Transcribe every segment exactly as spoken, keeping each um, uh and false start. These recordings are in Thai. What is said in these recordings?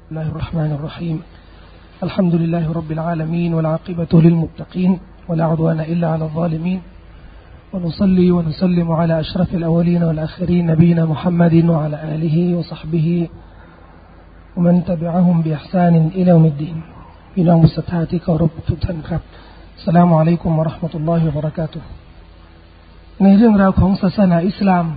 الله الرحمن الرحيم الحمد لله رب العالمين والعاقبة للمتقين ولا عدوان إلا على الظالمين ونصلي ونسلم على أشرف الأولين والآخرين نبينا محمد وعلى آله وصحبه ومن تبعهم بإحسان إلى يوم الدين بنا مستطاعتك ورب تتنكب السلام عليكم ورحمة الله وبركاته ในเรื่องราวของศาสนาอิสลาม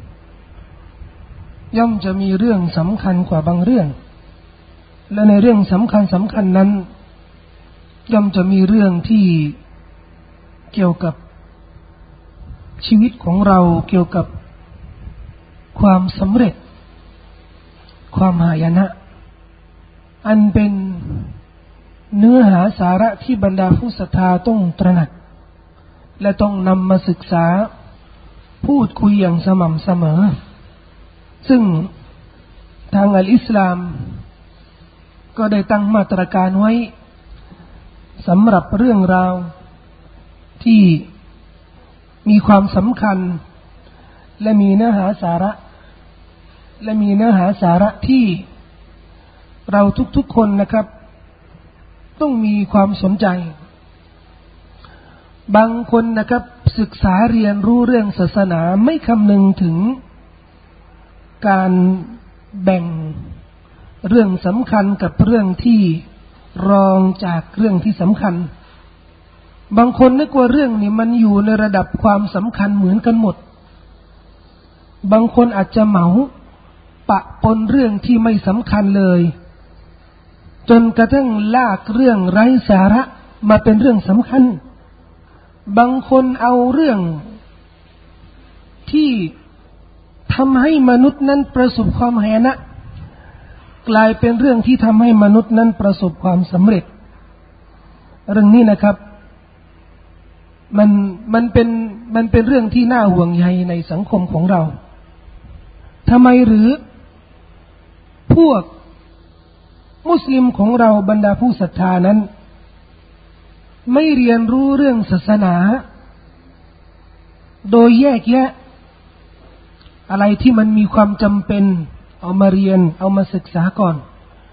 ย่อมจะมีเรื่องสำคัญกว่าบางเรื่องและในเรื่องสำคัญสำคัญนั้นย่อมจะมีเรื่องที่เกี่ยวกับชีวิตของเราเกี่ยวกับความสำเร็จความหายนะอันเป็นเนื้อหาสาระที่บรรดาผู้ศรัทธาต้องตระหนักและต้องนำมาศึกษาพูดคุยอย่างสม่ำเสมอซึ่งทางอัลอิสลามก็ได้ตั้งมาตรการไว้สำหรับเรื่องราวที่มีความสำคัญและมีเนื้อหาสาระและมีเนื้อหาสาระที่เราทุกๆคนนะครับต้องมีความสนใจบางคนนะครับศึกษาเรียนรู้เรื่องศาสนาไม่คำนึงถึงการแบ่งเรื่องสำคัญกับเรื่องที่รองจากเรื่องที่สำคัญบางคนนึกว่าเรื่องนี้มันอยู่ในระดับความสำคัญเหมือนกันหมดบางคนอาจจะเหมาปะปนเรื่องที่ไม่สำคัญเลยจนกระทั่งลากเรื่องไร้สาระมาเป็นเรื่องสำคัญบางคนเอาเรื่องที่ทำให้มนุษย์นั้นประสบความหายนะกลายเป็นเรื่องที่ทำให้มนุษย์นั้นประสบความสำเร็จเรื่องนี้นะครับมันมันเป็นมันเป็นเรื่องที่น่าห่วงใยในสังคมของเราทำไมหรือพวกมุสลิมของเราบรรดาผู้ศรัทธานั้นไม่เรียนรู้เรื่องศาสนาโดยแยกแยะอะไรที่มันมีความจำเป็นเอามาเรียนเอามาศึกษาก่อน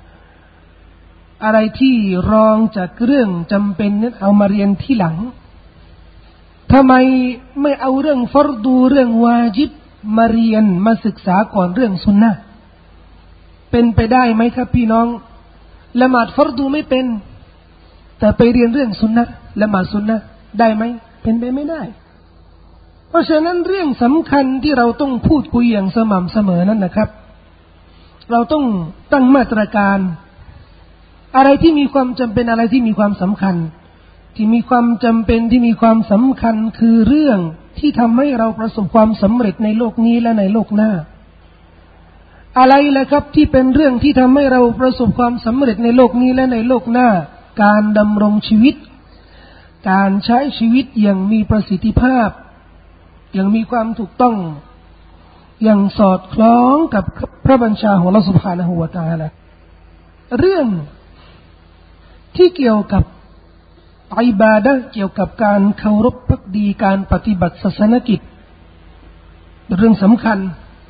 อะไรที่รองจากเรื่องจำเป็นนั้นเอามาเรียนที่หลังทำไมไม่เอาเรื่องฟัรดูเรื่องวาญิบมาเรียนมาศึกษาก่อนเรื่องซุนนะห์เป็นไปได้ไหมครับพี่น้องละหมาดฟัรดูไม่เป็นแต่ไปเรียนเรื่องซุนนะห์ละหมาดซุนนะห์ได้ไหมเป็นไปไม่ได้เพราะฉะนั้นเรื่องสำคัญที่เราต้องพูดคุยอย่างสม่ำเสมอนั้นนะครับเราต้องตั้งมาตรการอะไรที่มีความจำเป็นอะไรที่มีความสำคัญที่มีความจำเป็นที่มีความสำคัญคือเรื่องที่ทำให้เราประสบความสำเร็จในโลกนี้และในโลกหน้าอะไรล่ะครับที่เป็นเรื่องที่ทำให้เราประสบความสำเร็จในโลกนี้และในโลกหน้าการดำรงชีวิตการใช้ชีวิตอย่างมีประสิทธิภาพอย่างมีความถูกต้องอย่างสอดคล้องกับพระบัญชาของอัลเลาะห์ซุบฮานะฮูวะตะอาลาเรื่องที่เกี่ยวกับอิบาดะห์เกี่ยวกับการเคารพภักดีการปฏิบัติศาสนกิจเรื่องสำคัญ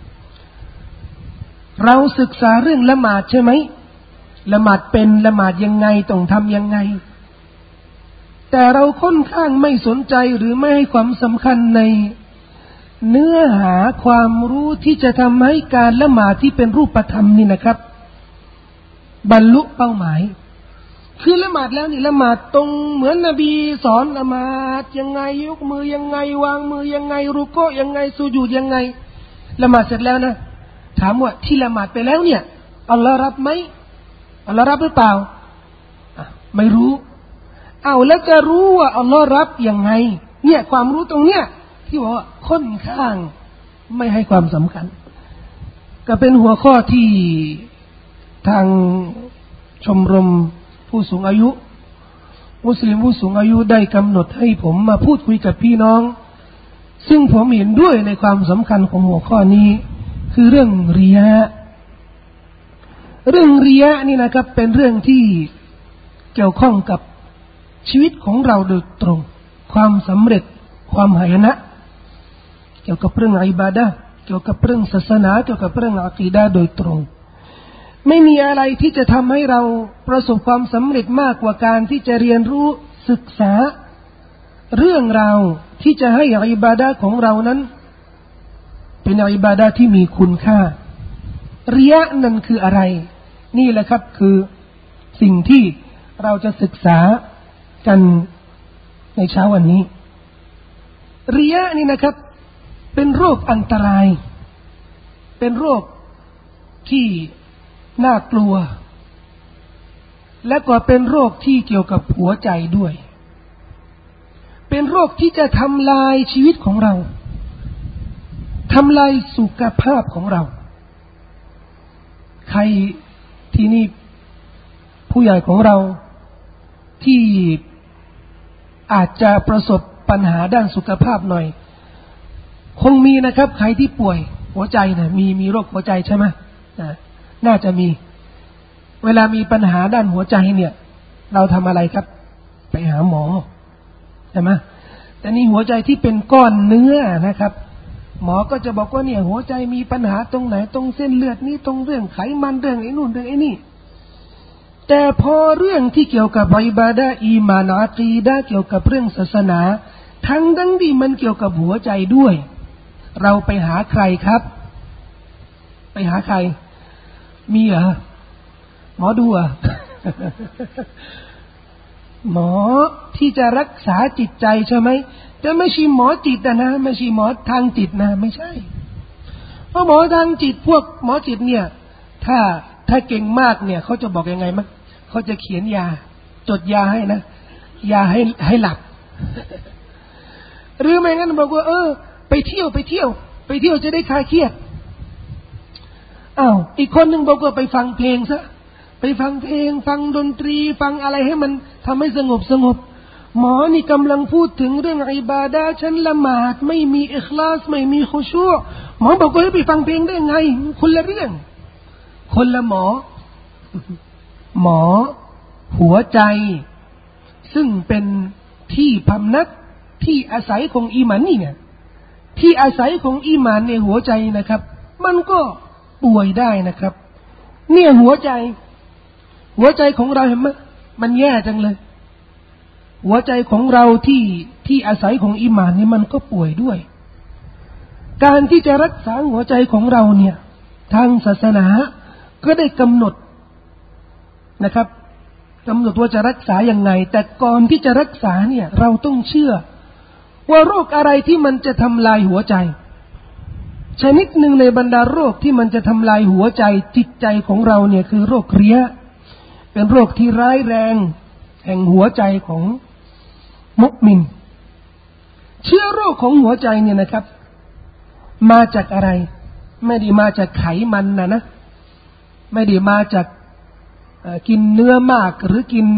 เราศึกษาเรื่องละหมาดใช่ไหมละหมาดเป็นละหมาดยังไงต้องทำยังไงแต่เราค่อนข้างไม่สนใจหรือไม่ให้ความสำคัญในเนื้อหาความรู้ที่จะทำให้การละหมาดที่เป็นรูปธรรมนี่นะครับบรรลุเป้าหมายคือละหมาดแล้วนี่ละหมาดตรงเหมือนนบีสอนละหมาดยังไงยกมือยังไงวางมือยังไงรุกูอยังไงสุญูดยังไงละหมาดเสร็จแล้วนะถามว่าที่ละหมาดไปแล้วเนี่ยอัลลอฮ์รับไหมอัลลอฮ์รับหรือเปล่าไม่รู้เอาแล้วจะรู้ว่าอัลลอฮ์รับยังไงเนี่ยความรู้ตรงเนี้ยที่บอกว่าค่อนข้างไม่ให้ความสำคัญก็เป็นหัวข้อที่ทางชมรมผู้สูงอายุมุสลิมผู้สูงอายุได้กำหนดให้ผมมาพูดคุยกับพี่น้องซึ่งผมเห็นด้วยในความสำคัญของหัวข้อนี้คือเรื่องริยะห์เรื่องริยะห์นี่นะครับเป็นเรื่องที่เกี่ยวข้องกับชีวิตของเราโดยตรงความสำเร็จความหายนะเกี่ยวกับเรื่องอิบาดะห์เกี่ยวกับเรื่องศาสนาเกี่ยวกับเรื่องอะกีดะห์โดยตรงไม่มีอะไรที่จะทำให้เราประสบความสำเร็จมากกว่าการที่จะเรียนรู้ศึกษาเรื่องราวที่จะให้อิบาดะห์ของเรานั้นเป็นอิบาดะห์ที่มีคุณค่าริยะห์นั่นคืออะไรนี่แหละครับคือสิ่งที่เราจะศึกษากันในเช้าวันนี้ริยะห์นี่นะครับเป็นโรคอันตรายเป็นโรคที่น่ากลัวและก็เป็นโรคที่เกี่ยวกับหัวใจด้วยเป็นโรคที่จะทำลายชีวิตของเราทำลายสุขภาพของเราใครที่นี่ผู้ใหญ่ของเราที่อาจจะประสบปัญหาด้านสุขภาพหน่อยคงมีนะครับใครที่ป่วยหัวใจนะมีมีโรคหัวใจใช่ไหมนะน่าจะมีเวลามีปัญหาด้านหัวใจเนี่ยเราทำอะไรครับไปหาหมอใช่ไหมแต่นี่หัวใจที่เป็นก้อนเนื้อนะครับหมอก็จะบอกว่าเนี่ยหัวใจมีปัญหาตรงไหนตรงเส้นเลือดนี่ตรงเรื่องไขมันเรื่องไอ้นู่นเรื่องไอ้นี่แต่พอเรื่องที่เกี่ยวกับอิบาดะห์อีมานอะกีดะห์เกี่ยวกับเรื่องศาสนาทั้งดังที่มันเกี่ยวกับหัวใจด้วยเราไปหาใครครับไปหาใครมีเหรอหมอดูอ่ะ หมอที่จะรักษาจิตใจใช่ไหมแต่ไม่ใช่หมอจิตนะไม่ใช่หมอทางจิตนะไม่ใช่เพราะหมอทางจิตพวกหมอจิตเนี่ยถ้าถ้าเก่งมากเนี่ยเขาจะบอกยังไงมั้ยเขาจะเขียนยาจดยาให้นะยาให้ให้หลับ หรือไม่งั้นบอกว่าเออไปเที่ยวไปเที่ยวไปเที่ยวจะได้คลายเครียดอ้าวอีกคนหนึ่งบอกว่าไปฟังเพลงซะไปฟังเพลงฟังดนตรีฟังอะไรให้มันทำให้สงบสงบหมอนี่กำลังพูดถึงเรื่องอิบาดะห์ฉันละหมาดไม่มีอิคลาสไม่มีคุชูอ์หมอบอกว่าให้ไปฟังเพลงได้ไงคนละเรื่องคนละหมอหมอหัวใจซึ่งเป็นที่พำนักที่อาศัยของอีหมานนี่เนี่ยที่อาศัยของอีหมานในหัวใจนะครับมันก็ป่วยได้นะครับเนี่ยหัวใจหัวใจของเราเห็นไหมมันแย่จังเลยหัวใจของเราที่ที่อาศัยของอีหมานนี่มันก็ป่วยด้วยการที่จะรักษาหัวใจของเราเนี่ยทางศาสนาก็ได้กำหนดนะครับกำหนดว่าจะรักษาอย่างไงแต่ก่อนที่จะรักษาเนี่ยเราต้องเชื่อว่าโรคอะไรที่มันจะทำลายหัวใจชนิดหนึ่งในบรรดาโรคที่มันจะทำลายหัวใจจิตใจของเราเนี่ยคือโรคเริยะเป็นโรคที่ร้ายแรงแห่งหัวใจของมุมินเชื้อโรคของหัวใจเนี่ยนะครับมาจากอะไรไม่ได้มาจากไขมันนะนะไม่ได้มาจากกินเนื้อมากหรือกิน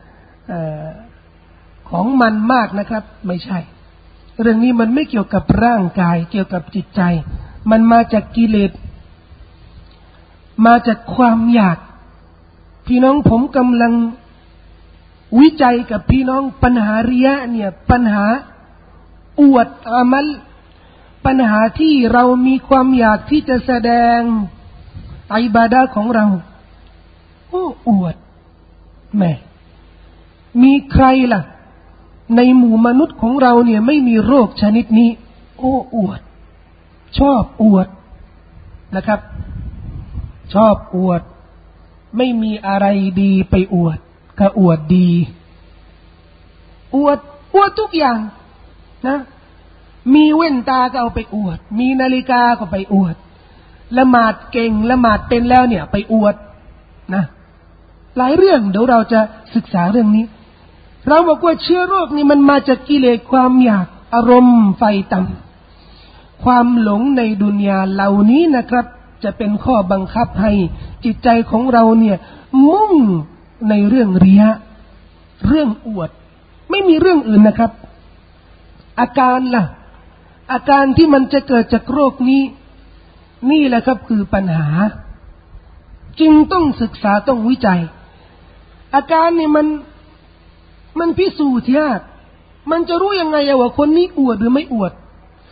ของมันมากนะครับไม่ใช่เรื่องนี้มันไม่เกี่ยวกับร่างกายเกี่ยวกับจิตใจมันมาจากกิเลสมาจากความอยากพี่น้องผมกำลังวิจัยกับพี่น้องปัญหาริยะเนี่ยปัญหาอวดอามัลปัญหาที่เรามีความอยากที่จะแสดงอิบาดะห์ของเราโอ้อวดแม่มีใครล่ะในหมู่มนุษย์ของเราเนี่ยไม่มีโรคชนิดนี้โอ้อวดชอบอวดนะครับชอบอวดไม่มีอะไรดีไปอวดก็อวดดีอวดอวดทุกอย่างนะมีแว่นตาก็เอาไปอวดมีนาฬิกาก็ไปอวดละหมาดเก่งละหมาดเป็นแล้วเนี่ยไปอวดนะหลายเรื่องเดี๋ยวเราจะศึกษาเรื่องนี้เราบอกว่าเชื้อโรคนี่มันมาจากกิเลสความอยากอารมณ์ไฟต่ำความหลงในดุนยาเหล่านี้นะครับจะเป็นข้อบังคับให้จิตใจของเราเนี่ยมุ่งในเรื่องริยะเรื่องอวดไม่มีเรื่องอื่นนะครับอาการล่ะอาการที่มันจะเกิดจากโรคนี้นี่แหละครับคือปัญหาจึงต้องศึกษาต้องวิจัยอาการนี่มันมันพิสูจน์ยากมันจะรู้ยังไงว่าคนนี้อวดหรือไม่อวด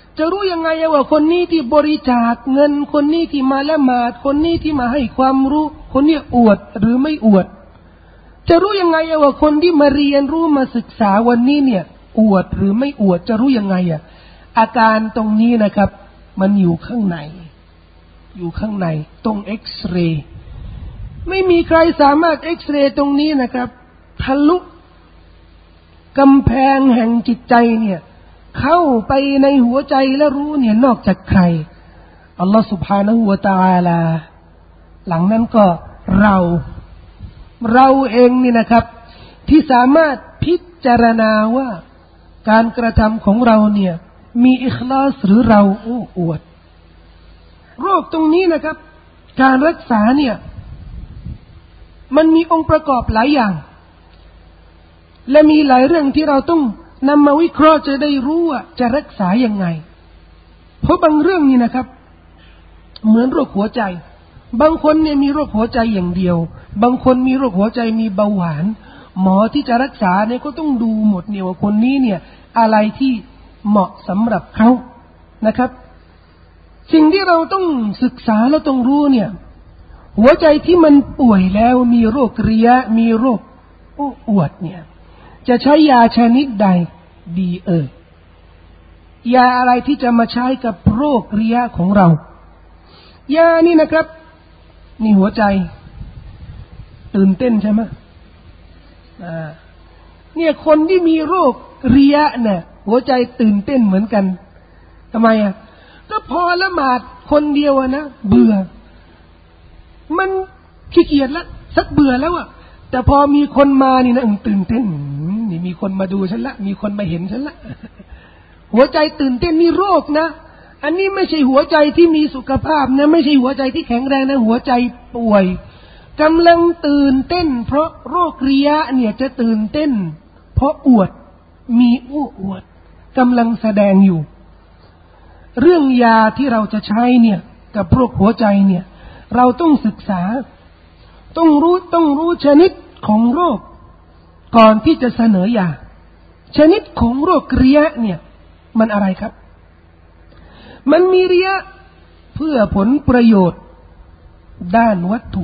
จะรู้ยังไงว่าคนนี้ที่บริจาคเงินคนนี้ที่มาละหมาดคนนี้ที่มาให้ความรู้คนนี้อวดหรือไม่อวดจะรู้ยังไงว่าคนที่มาเรียนรู้มาศึกษาวันนี้เนี่ยอวดหรือไม่อวดจะรู้ยังไงอ่ะอาการตรงนี้นะครับมันอยู่ข้างในอยู่ข้างในตรงเอ็กซเรย์ไม่มีใครสามารถเอ็กซเรย์ตรงนี้นะครับทะลุกำแพงแห่งจิตใจเนี่ยเข้าไปในหัวใจและรู้เนี่ยนอกจากใครอัลลอฮฺ سبحانه และ تعالى หลังนั้นก็เราเราเองนี่นะครับที่สามารถพิจารณาว่าการกระทำของเราเนี่ยมีอิคลาสหรือเราโอ้อวดโรคตรงนี้นะครับการรักษาเนี่ยมันมีองค์ประกอบหลายอย่างและมีหลายเรื่องที่เราต้องนำมาวิเคราะห์จะได้รู้ว่าจะรักษายังไงเพราะบางเรื่องนี่นะครับเหมือนโรคหัวใจบางคนเนี่ยมีโรคหัวใจอย่างเดียวบางคนมีโรคหัวใจมีเบาหวานหมอที่จะรักษาเนี่ยก็ต้องดูหมดเนี่ยว่าคนนี้เนี่ยอะไรที่เหมาะสำหรับเขานะครับสิ่งที่เราต้องศึกษาแล้วต้องรู้เนี่ยหัวใจที่มันป่วยแล้วมีโรคเรียมีโรคโอ้อวดเนี่ยจะใช้ยาชนิดใดดีเอ่ยยาอะไรที่จะมาใช้กับโรคเรียของเรายานี่นะครับนี่หัวใจตื่นเต้นใช่ไหมอ่าเนี่ยคนที่มีโรคเรียเนี่ยหัวใจตื่นเต้นเหมือนกันทำไมอ่ะก็พอละหมาดคนเดียวนะเบื่อมันขี้เกียจแล้วสักเบื่อแล้วอ่ะแต่พอมีคนมานี่นะตื่นเต้นนี่มีคนมาดูฉันละมีคนมาเห็นฉันละหัวใจตื่นเต้นนี่โรคนะอันนี้ไม่ใช่หัวใจที่มีสุขภาพนะไม่ใช่หัวใจที่แข็งแรงนะหัวใจป่วยกำลังตื่นเต้นเพราะโรคเรียเนี่ยจะตื่นเต้นเพราะอวดมีอู้อวดกำลังแสดงอยู่เรื่องยาที่เราจะใช้เนี่ยกับโรคหัวใจเนี่ยเราต้องศึกษาต้องรู้ต้องรู้ชนิดของโรคก่อนที่จะเสนอยาชนิดของโรคเรียเนี่ยมันอะไรครับมันมีเรียเพื่อผลประโยชน์ด้านวัตถุ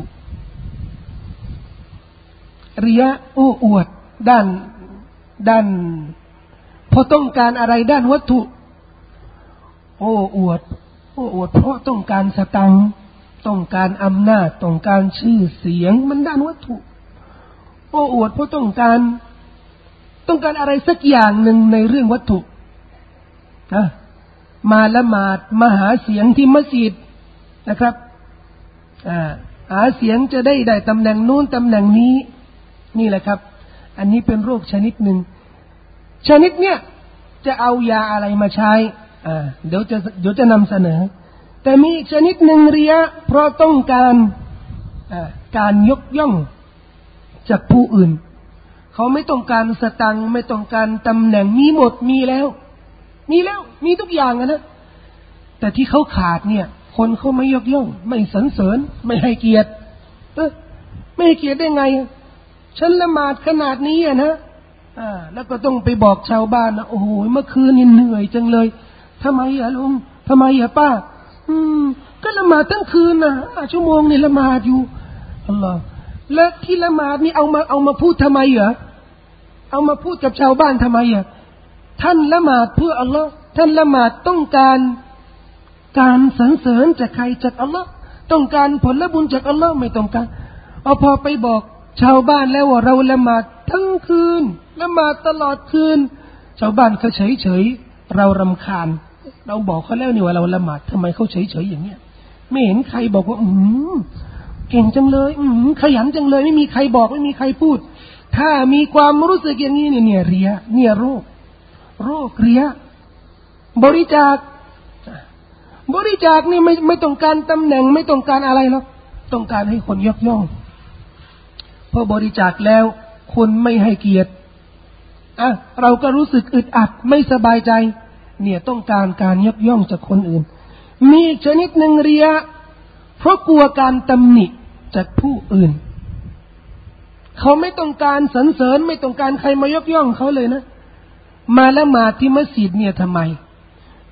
เรียโอ้อวดด้านด้านพอต้องการอะไรด้านวัตถุโอ้อวดโอ้อวดเพราะต้องการสตังค์ต้องการอำนาจต้องการชื่อเสียงมันด้านวัตถุโอ้อวดเพราะต้องการต้องการอะไรสักอย่างหนึ่งในเรื่องวัตถุนะมาละหมาดมาหาเสียงที่มัสยิดนะครับอ่าหาเสียงจะได้ได้ตำแหน่งนู้นตำแหน่งนี้นี่แหละครับอันนี้เป็นโรคชนิดหนึ่งชนิดเนี้ยจะเอายาอะไรมาใช้อ่าเดี๋ยวจะเดี๋ยวจะนำเสนอแต่มีชนิดหนึ่งเรียเพราะต้องการอ่าการยกย่องจากผู้อื่นเขาไม่ต้องการสตังค์ไม่ต้องการตำแหน่งมีหมดมีแล้วมีแล้วมีทุกอย่างนะแต่ที่เขาขาดเนี่ยคนเขาไม่ยกย่องไม่สรรเสริญไม่ให้เกียรติเออไม่ให้เกียรติได้ไงฉันละหมาดขนาดนี้อ่ะนะอ่าแล้วก็ต้องไปบอกชาวบ้านนะโอ้โหเมื่อคืนนี่เหนื่อยจังเลยทำไมอ่ะลุงทำไมอ่ะป้าอืมก็ละหมาดทั้งคืนนะห้าชั่วโมงนี่ละหมาดอยู่อัลลอฮ์แล้วที่ละหมาดนี่เอามาเอามาพูดทำไมเหรอเอามาพูดกับชาวบ้านทำไมอ่ะท่านละหมาดเพื่ออัลลอฮ์ท่านละหมาดต้องการการสรรเสริญจากใครจากอัลลอฮ์ต้องการผลบุญจากอัลลอฮ์ไม่ต้องการเอาพอไปบอกชาวบ้านแล้วว่าเราละหมาดทั้งคืนละหมาดตลอดคืนชาวบ้านเขาเฉยเฉยเรารำคาญเราบอกเขาแล้วนี่ว่าเราละหมาดทำไมเขาเฉยเฉยอย่างเงี้ยไม่เห็นใครบอกว่าอืมเก่งจังเลยอืมขยันจังเลยไม่มีใครบอกไม่มีใครพูดถ้ามีความรู้สึกอย่างนี้เนี่ยเนี่ยเรียเนี่ยโรคโรคเรียบริจาคบริจาคนี่ไม่ไม่ต้องการตำแหน่งไม่ต้องการอะไรหรอกต้องการให้คนยกย่องพอบริจาคแล้วคนไม่ให้เกียรติอ่ะเราก็รู้สึกอึดอัดไม่สบายใจเนี่ยต้องการการยกย่องจากคนอื่นมีชนิดหนึ่งเรียเพราะกลัวการตำหนิจากผู้อื่นเขาไม่ต้องการสรรเสริญไม่ต้องการใครมายกย่องเขาเลยนะมาละหมาดที่มัสยิดเนี่ยทำไม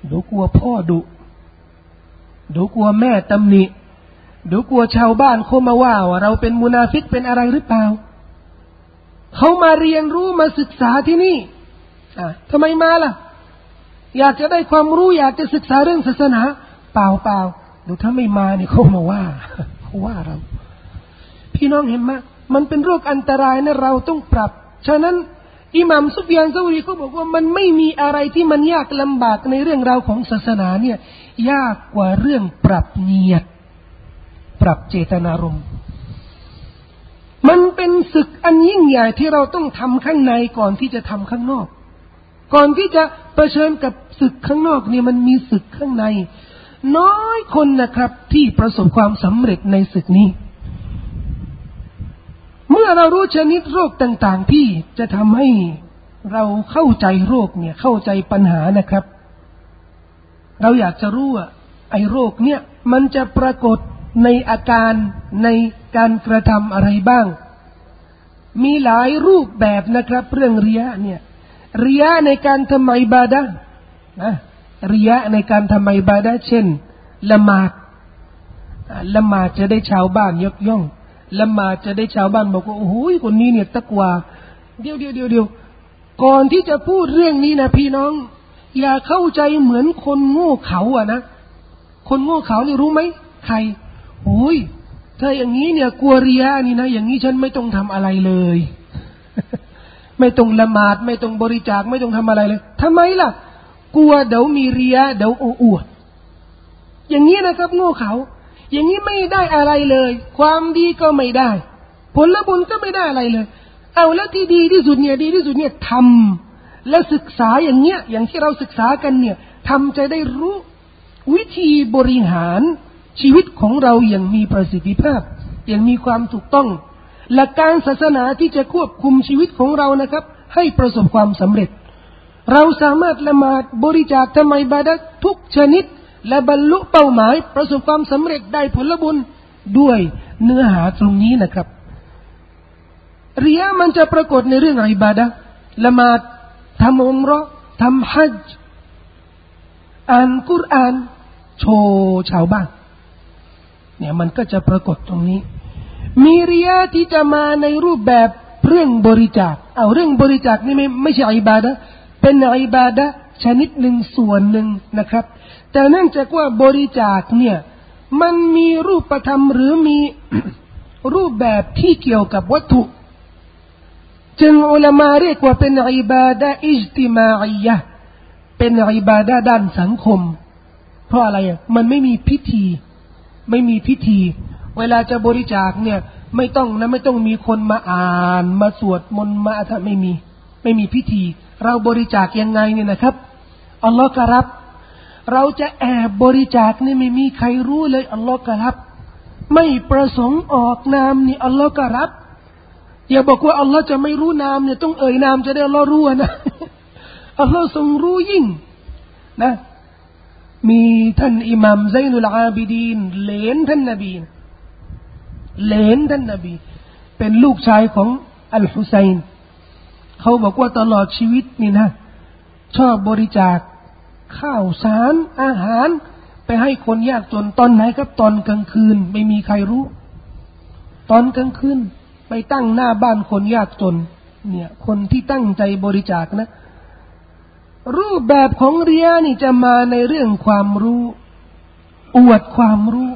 เดี๋ยวกลัวพ่อดุเดี๋ยวกลัวแม่ตำหนิเดี๋ยวกลัวชาวบ้านเขามาว่าว่าเราเป็นมุนาฟิกเป็นอะไรหรือเปล่าเขามาเรียนรู้มาศึกษาที่นี่อ่ะทำไมมาล่ะอยากจะได้ความรู้อยากจะศึกษาเรื่องศาสนาเปล่าเปล่าเดี๋ยวถ้าไม่มาเนี่ยเขามาว่าเขาว่าเราพี่น้องเห็นไหมมันเป็นโรคอันตรายนะเราต้องปรับฉะนั้นอิหม่ามซุฟยานซะอูรีเขาบอกว่ามันไม่มีอะไรที่มันยากลำบากในเรื่องราวของศาสนาเนี่ยยากกว่าเรื่องปรับเนียดปรับเจตนารมณ์มันเป็นศึกอันยิ่งใหญ่ที่เราต้องทำข้างในก่อนที่จะทำข้างนอกก่อนที่จะเผชิญกับศึกข้างนอกเนี่ยมันมีศึกข้างในน้อยคนนะครับที่ประสบความสำเร็จในศึกนี้เมื่อเรารู้ชนิดโรคต่างๆที่จะทำให้เราเข้าใจโรคเนี่ยเข้าใจปัญหานะครับเราอยากจะรู้ว่าไอ้โรคเนี่ยมันจะปรากฏในอาการในการกระทำอะไรบ้างมีหลายรูปแบบนะครับเรื่องริยะเนี่ยริยะในการทำอิบาดะห์นะริยะในการทำอิบาดะห์เช่นละหมาดละหมาดจะได้ชาวบ้านยกย่องละหมาดจะได้ชาวบ้านบอกว่าโอ้โหคนนี้เนี่ยตักวาเดี๋ยวเดี๋ยวเดี๋ยวเดี๋ยวก่อนที่จะพูดเรื่องนี้นะพี่น้องอย่าเข้าใจเหมือนคนโง่เขลาอะนะคนโง่เขลานี่รู้ไหมใครโอ้ยถ้าอย่างนี้เนี่ยกลัวริยะนี่นะอย่างนี้ฉันไม่ต้องทำอะไรเลย ไม่ต้องละหมาดไม่ต้องบริจาคไม่ต้องทำอะไรเลยทำไมล่ะกลัวเดี๋ยวมีริยะเดี๋ยวอวดอย่างนี้นะครับโง่เขลาอย่างนี้ไม่ได้อะไรเลยความดีก็ไม่ได้ผลบุญก็ไม่ได้อะไรเลยเอาแล้วที่ดีที่สุดเนี่ยดีที่สุดเนี่ยทำและศึกษาอย่างเงี้ยอย่างที่เราศึกษากันเนี่ยทำจะได้รู้วิธีบริหารชีวิตของเราอย่างมีประสิทธิภาพอย่างมีความถูกต้องหลักการศาสนาที่จะควบคุมชีวิตของเรานะครับให้ประสบความสำเร็จเราสามารถละหมาดบริจาคทำอิบาดะห์ทุกชนิดและบรรลุเป้าหมายประสบความสำเร็จได้ผลบุญด้วยเนื้อหาตรงนี้นะครับริยะมันจะปรากฏในเรื่องอิบาดะห์ละหมาดทำอุมเราะห์ทำฮัจญ์อ่านกุรอานโชว์ชาวบ้านเนี่ยมันก็จะปรากฏตรงนี้มีริยะที่จะมาในรูปแบบเรื่องบริจาคเอาเรื่องบริจาคนี่ไม่ไม่ใช่อิบาดะห์เป็นอิบาดะห์ชนิดหนึ่งส่วนหนึ่งนะครับแต่เนื่องจากว่าบริจาคเนี่ยมันมีรูปธรรมหรือมี รูปแบบที่เกี่ยวกับวัตถุจึงอุลามะเรียกว่าเป็นอิบาดะห์อิจติมาอียะห์เป็นอิบาดะห์ด้านสังคมเพราะอะไรอ่ะมันไม่มีพิธีไม่มีพิธีเวลาจะบริจาคเนี่ยไม่ต้องนะไม่ต้องมีคนมาอ่านมาสวดมนต์มาอะไรไม่มีไม่มีพิธีเราบริจาคยังไงเนี่ยนะครับอัลลอฮ์ก็รับเราจะแอบบริจาคนี่ไม่มีใครรู้เลยอัลลอฮ์ก็รับไม่ประสงค์ออกนามนี่อัลลอฮ์ก็รับอย่าบอกว่าอัลลอฮ์จะไม่รู้นามเนี่ยต้องเอ่ยนามจะได้อัลลอฮ์รู้นะอัลลอฮ์ทรงรู้ยิ่งนะมีท่านอิหม่ามไซนุลอาบิดีนเหลนท่านนบีเหลนท่านนบีเป็นลูกชายของอัลฮุซัยน์เขาบอกว่าตลอดชีวิตนี่นะชอบบริจาคข้าวสารอาหารไปให้คนยากจนตอนไหนครับตอนกลางคืนไม่มีใครรู้ตอนกลางคืนไปตั้งหน้าบ้านคนยากจนเนี่ยคนที่ตั้งใจบริจาคนะรูปแบบของเรียนี่จะมาในเรื่องความรู้อวดความรู้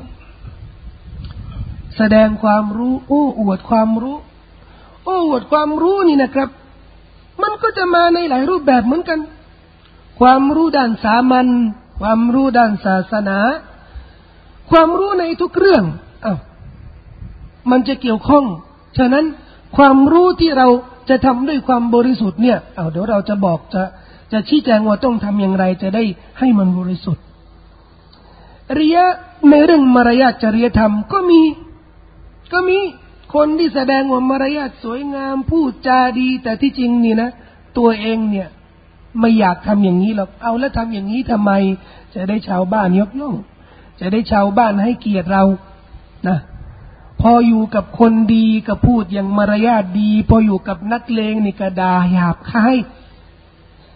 แสดงความรู้โอ้อวดความรู้โอ้อวดความรู้นี่นะครับมันก็จะมาในหลายรูปแบบเหมือนกันความรู้ด้านสามัญความรู้ด้านศาสนาความรู้ในทุกเรื่องอ้าวมันจะเกี่ยวข้องฉะนั้นความรู้ที่เราจะทำด้วยความบริสุทธิ์เนี่ยเอาเดี๋ยวเราจะบอกจะจะชี้แจงว่าต้องทำอย่างไรจะได้ให้มันบริสุทธิ์ริยะในเรื่องมารยาทจริยธรรมก็มีก็มีคนที่แสดงว่ามารยาทสวยงามพูดจาดีแต่ที่จริงนี่นะตัวเองเนี่ยไม่อยากทำอย่างนี้หรอกเอาแล้วทำอย่างนี้ทำไมจะได้ชาวบ้านยกย่องจะได้ชาวบ้านให้เกียรติเรานะพออยู่กับคนดีก็พูดอย่างมารยาทดีพออยู่กับนักเลงนี่ก็ด่าหยาบคาย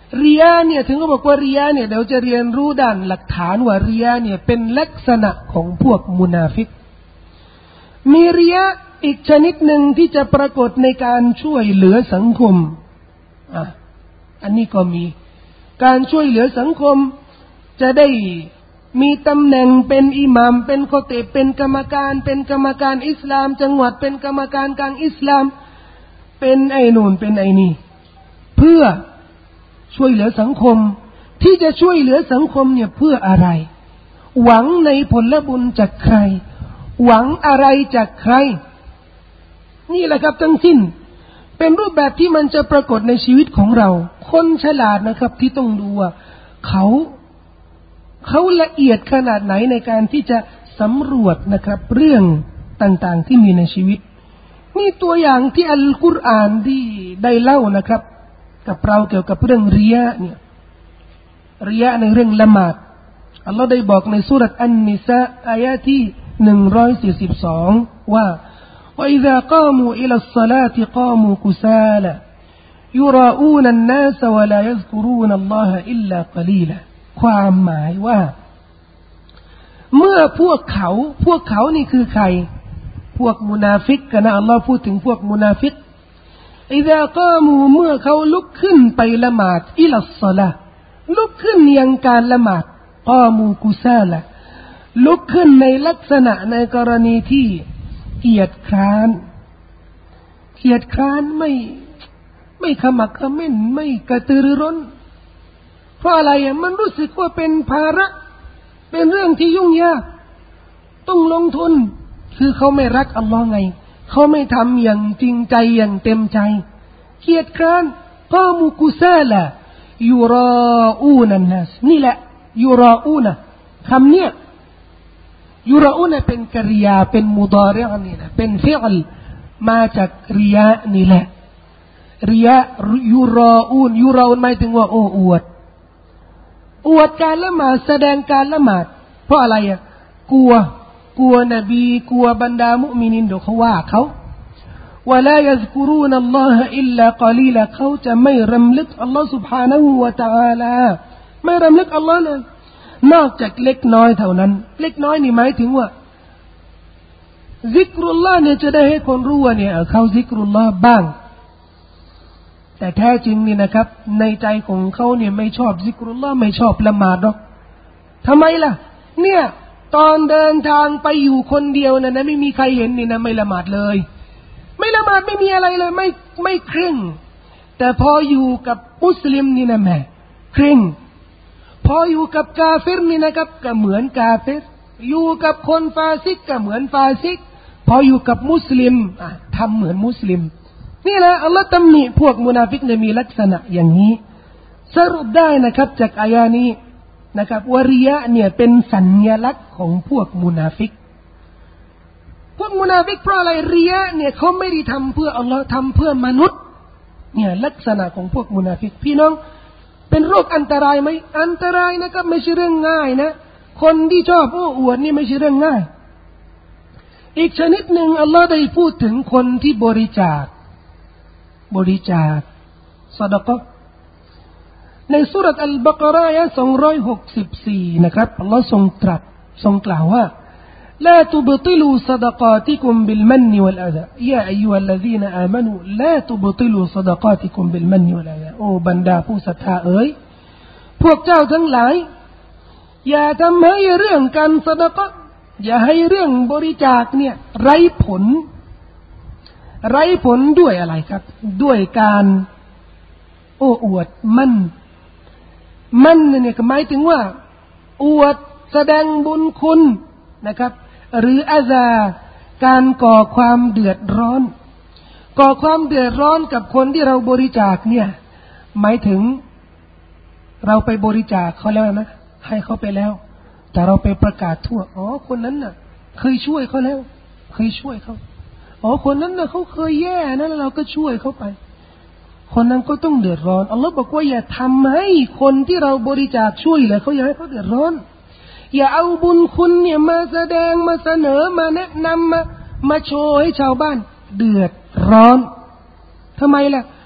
ริยะเนี่ยถึงก็บอกว่าริยะเนี่ยเดี๋ยวจะเรียนรู้ด้านหลักฐานว่าริยะเนี่ยเป็นลักษณะของพวกมุนาฟิกมีริยะอีกชนิดหนึ่งที่จะปรากฏในการช่วยเหลือสังคมอ่ะอันนี้ก็มีการช่วยเหลือสังคมจะได้มีตำแหน่งเป็นอิหม่ามเป็นคอตีบเป็นกรรมการเป็นกรรมการอิสลามจังหวัดเป็นกรรมการกลางอิสลามเป็นไอ้นู่นเป็นไอ้นี่เพื่อช่วยเหลือสังคมที่จะช่วยเหลือสังคมเนี่ยเพื่ออะไรหวังในผลบุญจากใครหวังอะไรจากใครนี่แหละครับทั้งสิ้นเป็นรูปแบบที่มันจะปรากฏในชีวิตของเราคนฉลาดนะครับที่ต้องดูว่าเขาเขาละเอียดขนาดไหนในการที่จะสำรวจนะครับเรื่องต่างๆที่มีในชีวิตนี่ตัวอย่างที่อัลกุรอานที่ได้เล่านะครับกับเราเกี่ยวกับเรื่องริยะเนี่ยริยะในเรื่องละหมาดอัลลอฮ์ได้บอกในสุเราะห์อันนิสาอายะที่หนึ่งร้อยสี่สิบสองว่า وإذا قاموا إلى الصلاة قاموا كسالى يراءون الناس ولا يذكرون الله إلا قليلا ความหมายว่าเมื่อพวกเขาพวกเขานี่คือใครพวกมุนาฟิกกันนะอัลลอฮ์พูดถึงพวกมุนาฟิกอิซากามูเมื่อเขาลุกขึ้นไปละหมาดอิลัสศอลาลุกขึ้นยังการละหมาดกามูกุซาละลุกขึ้นในลักษณะในกรณีที่เกียจคร้านเกียจคร้านไม่ไม่ขมักเขม้นไม่กระตือรือร้นเพราะอะไรอ่ะมันรู้สึกว่าเป็นภาระเป็นเรื่องที่ยุ่งยากต้องลงทุนคือเขาไม่รักอัลลอฮ์ไงเขาไม่ทำอย่างจริงใจอย่างเต็มใจเกียจคร้านกามุกุซาละยูราอูนันนัสนี่แหละยูราอูนะคำเนี้ยยูราอูนะเป็นกริยาเป็นมุดาริอนี่นะเป็นฟิอลมาจากริยะนี่แหละริยะยูราอูนยูราอูนหมายถึงว่าโอ้อวดอวดการละหมาดแสดงการละหมาดเพราะอะไรอ่ะกลัวกลัวนบีกลัวบรรดามุมินินเดี๋ยวเขาว่าเขาวะลายัซกุรูนัลลอฮะอิลลากอลีลาเขาจะไม่รำลึกอัลลอฮ์ سبحانه และ تعالى ไม่รำลึกอัลลอฮ์เลยนอกจากเล็กน้อยเท่านั้นเล็กน้อยนี่หมายถึงว่าซิกรุลลอฮ์เนี่ยจะได้ให้คนรู้ว่าเนี่ยเขาซิกรุลลอฮ์บ้างแต่แท้จริงนี่นะครับในใจของเขาเนี่ยไม่ชอบซิกรุลลอฮ์ไม่ชอบละหมาดหรอกทำไมล่ะเนี่ยตอนเดินทางไปอยู่คนเดียวนะนะไม่มีใครเห็นนี่นะไม่ละหมาดเลยไม่ละหมาดไม่มีอะไรเลยไม่ไม่เคร่งแต่พออยู่กับมุสลิมนี่นะแม่เคร่งพออยู่กับกาเฟรนี่นะครับก็เหมือนกาเฟรอยู่กับคนฟาซิกก็เหมือนฟาซิกพออยู่กับมุสลิมอ่ะทำเหมือนมุสลิมนี่แหละอัลลอฮ์ตำหนิพวกมุนาฟิกเนี่ยมีลักษณะอย่างนี้สรุปได้นะครับจากอายะนี้นะครับวะริยะเนี่ยเป็นสัญลักษณ์ของพวกมุนาฟิกพวกมุนาฟิกเพราะอะไรริยะเนี่ยเขาไม่ได้ทำเพื่ออัลลอฮ์ทำเพื่อมนุษย์เนี่ยลักษณะของพวกมุนาฟิกพี่น้องเป็นโรคอันตรายไหมอันตรายนะครับไม่ใช่เรื่องง่ายนะคนที่ชอบโอ้อวดนี่ไม่ใช่เรื่องง่ายอีกชนิดหนึ่งอัลลอฮ์ได้พูดถึงคนที่บริจาคบริจาคซอดาเกาะห์ในสุเราะห์อัลบะเกาะเราะห์อายะสองร้อยหกสิบสี่นะครับอัลลอฮ์ทรงตรัสทรงกล่าวว่าلا تبطلوا صدقاتكم بالمن والأذى يا أيها الذين آمنوا لا تبطلوا صدقاتكم بالمن والأذى โอ้บรรดาผู้ศรัทธาเอ๋ยพวกเจ้าทั้งหลายอย่าทำให้เรื่องการซอดาเกาะห์อย่าให้เรื่องบริจาคเนี่ยไร้ผลไร้ผลด้วยอะไรครับด้วยการโอ้อวดมันมันเนี่ยหมายถึงว่าอวดแสดงบุญคุณนะครับหรืออาซาการก่อความเดือดร้อนก่อความเดือดร้อนกับคนที่เราบริจาคเนี่ยหมายถึงเราไปบริจาคเขาแล้วนะให้เขาไปแล้วแต่เราไปประกาศทั่วอ๋อคนนั้นน่ะเคยช่วยเขาแล้วเคยช่วยเขาอ๋อคนนั้นน่ะเขาเคยแย่นะแล้วเราก็ช่วยเขาไปคนนั้นก็ต้องเดือดร้อนอัลลอฮ์บอกว่าอย่าทำให้คนที่เราบริจาคช่วยเหลือเขาอย่าให้เขาเดือดร้อนอย่าเอาบุญคุณเนี่ยมาแสดงมาเสนอมาแนะนำมามาโชว์ให้ชาวบ้านเดือดร้อนทำไมล่ะ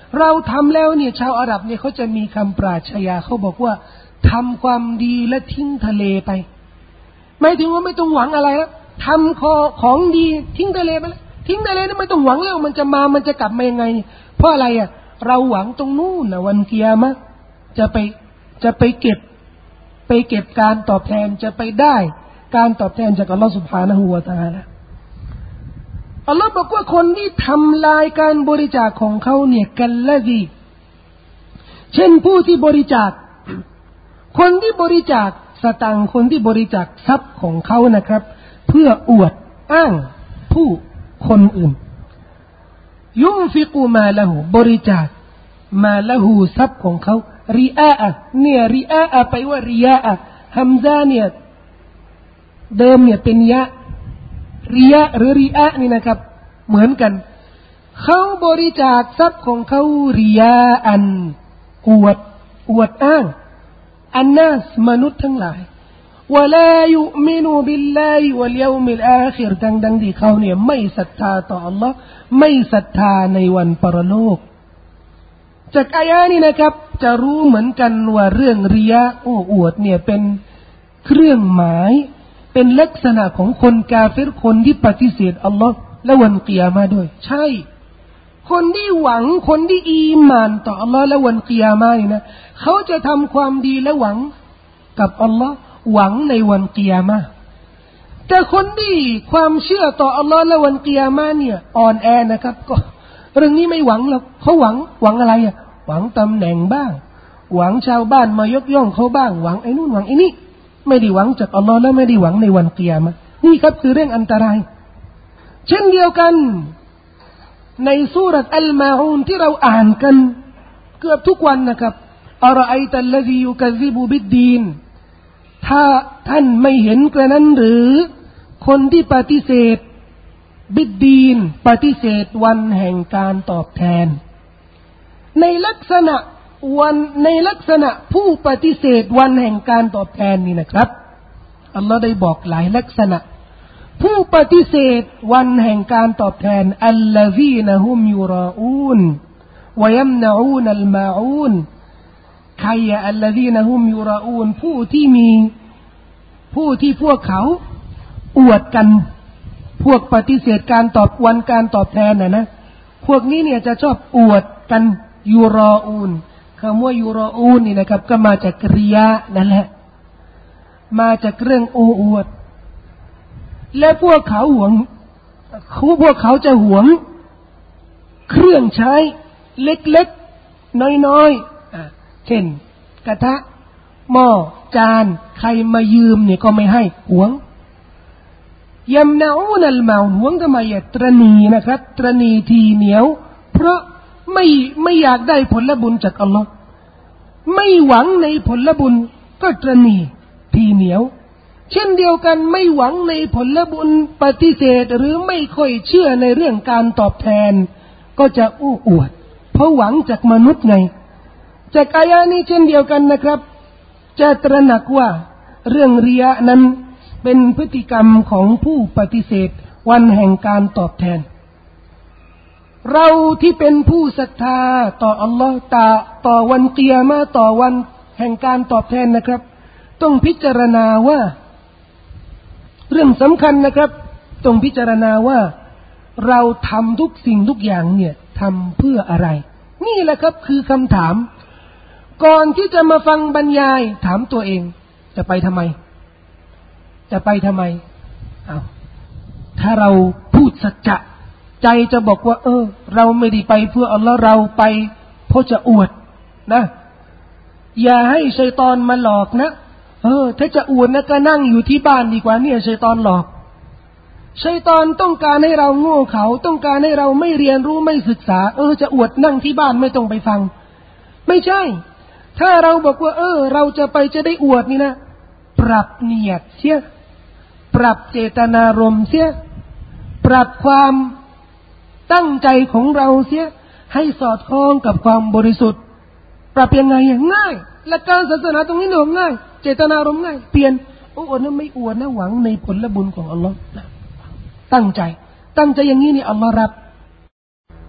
เราทำแล้วเนี่ยชาวอาหรับเนี่ยเขาจะมีคำปราชญาเขาบอกว่าทำความดีและทิ้งทะเลไปหมายถึงว่าไม่ต้องหวังอะไรแล้วทำขอของดีทิ้งทะเลไปแล้วทิ้งทะเลนั้นไม่ต้องหวังแล้วมันจะมามันจะกลับมายังไงเพราะอะไรอ่ะเราหวังตรงนู้นนะวันกิยามะห์จะไปจะไปเก็บไปเก็บการตอบแทนจะไปได้การตอบแทนจากอัลลอฮฺซุบฮานะฮูวะตะอาลาอัลลอฮฺบอกว่าคนที่ทำลายการบริจาคของเขาเนี่ยกัลละดีเช่นผู้ที่บริจาคคนที่บริจาคสตางค์คนที่บริจาคทรัพย์ของเขานะครับเพื่ออวดอ้างผู้คนอื่นยุนฟิกุมาละหูบริจาคมาละหูทรัพย์ของเขาริอาอะเนี่ยริอาอะไปว่าริยาอะฮัมซาเนี่ยเดิมเนี่ยเป็นยะริยะหรือริอานี่นะครับเหมือนกันเขาบริจาคทรัพย์ของเขาริยาอันอวดอวดอ้างอันนัสมนุษย์ทั้งหลายวะลายุมินุบิลลาฮิวัลยอมิลอาคิรดังดังที่เขาเนี่ยไม่ศรัทธาต่ออัลลอฮ์ไม่ศรัทธาในวันปรโลกจากอายะนี้นะครับจะรู้เหมือนกันว่าเรื่องริยะโอ้อวดเนี่ยเป็นเครื่องหมายเป็นลักษณะของคนกาเฟรคนที่ปฏิเสธอัลลอฮ์และวันกิยามะห์ด้วยใช่คนที่หวังคนที่อีหม่านต่ออัลลอฮ์และวันกิยามะห์นี่นะเขาจะทำความดีและหวังกับอัลลอฮ์หวังในวันกิยามะห์แต่คนที่ความเชื่อต่ออัลลอฮ์และวันกิยามะห์เนี่ยอ่อนแอนะครับก็เรื่องนี้ไม่หวังหรอกเขาหวังหวังอะไรอ่ะหวังตำแหน่งบ้างหวังชาวบ้านมายกย่องเขาบ้างหวังไอ้นู่นหวังไอ้นี่ไม่ได้หวังจากอัลลอฮ์และไม่ได้หวังในวันกิยามะห์นี่ครับคือเรื่องอันตรายเช่นเดียวกันในซูเราะห์อัลมาอูนที่เราอ่านกันเกือบทุกวันนะครับอะรอไอตัลลซียุกัซซิบุบิดดีนถ้าท่านไม่เห็นกระนั้นหรือคนที่ปฏิเสธบิดดีนปฏิเสธวันแห่งการตอบแทนในลักษณะวันในลักษณะผู้ปฏิเสธวันแห่งการตอบแทนนี่นะครับอัลลอฮ์ได้บอกหลายลักษณะผู้ปฏิเสธวันแห่งการตอบแทนอัลลซีนะฮุมยูราอูนวะยัมนะอูนัลมาอูนใครอะอัลลซีนะฮุมยูราอูนผู้ที่มีผู้ที่พวกเขาอวดกันพวกปฏิเสธการตอบวันการตอบแทนน่ะนะพวกนี้เนี่ยจะชอบอวดกันยูราอูนคำว่ายูราอูนนี่นะครับก็มาจากริยะนั่นแหละมาจากเรื่องโอ้อวดและพวกเขาหวงพวกเขาจะหวงเครื่องใช้เล็กๆน้อยๆเช่นกระทะหม้อจานใครมายืมเนี่ยก็ไม่ให้หวงยัมนาอูนัลมาหวงทำไมอ่ะตรณีนะครับตรณีทีเหนียวเพราะไม่ไม่อยากได้ผลบุญจากอัลลอฮ์ไม่หวังในผลบุญก็ตรณีทีเหนียวเช่นเดียวกันไม่หวังในผลบุญปฏิเสธหรือไม่ค่อยเชื่อในเรื่องการตอบแทนก็จะอู้อวดเพราะหวังจากมนุษย์ไงจากอายะนี้เช่นเดียวกันนะครับจะตระหนักว่าเรื่องริยะนั้นเป็นพฤติกรรมของผู้ปฏิเสธวันแห่งการตอบแทนเราที่เป็นผู้ศรัทธาต่ออัลลอฮ์ตาต่อวันกิยามะห์ต่อวันแห่งการตอบแทนนะครับต้องพิจารณาว่าเรื่องสำคัญนะครับต้องพิจารณาว่าเราทำทุกสิ่งทุกอย่างเนี่ยทำเพื่ออะไรนี่แหละครับคือคำถามก่อนที่จะมาฟังบรรยายถามตัวเองจะไปทำไมจะไปทำไมอ้าวถ้าเราพูดสัจจะใจจะบอกว่าเออเราไม่ได้ไปเพื่ออัลลอฮ์เราไปเพราะจะอวดนะอย่าให้ชัยฏอนมาหลอกนะเออถ้าจะอวดนะก็นั่งอยู่ที่บ้านดีกว่าเนี่ยชัยฏอนหลอกชัยฏอนต้องการให้เราโง่เขลาต้องการให้เราไม่เรียนรู้ไม่ศึกษาเออจะอวดนั่งที่บ้านไม่ต้องไปฟังไม่ใช่ถ้าเราบอกว่าเออเราจะไปจะได้อวดนี่นะปรับเนียดเสียปรับเจตนารมณ์เสียปรับความตั้งใจของเราเสียให้สอดคล้องกับความบริสุทธิ์ปรับยังไงอย่างง่ายหลักการศาสนาตรงนี้เนี่ยง่ายเจตนารมณ์ง่ายเปลี่ยนโอ้อวดนะไม่อวดนะหวังในผลบุญของอัลลอฮ์ตั้งใจตั้งใจอย่างนี้นี่อัลลอฮ์รับ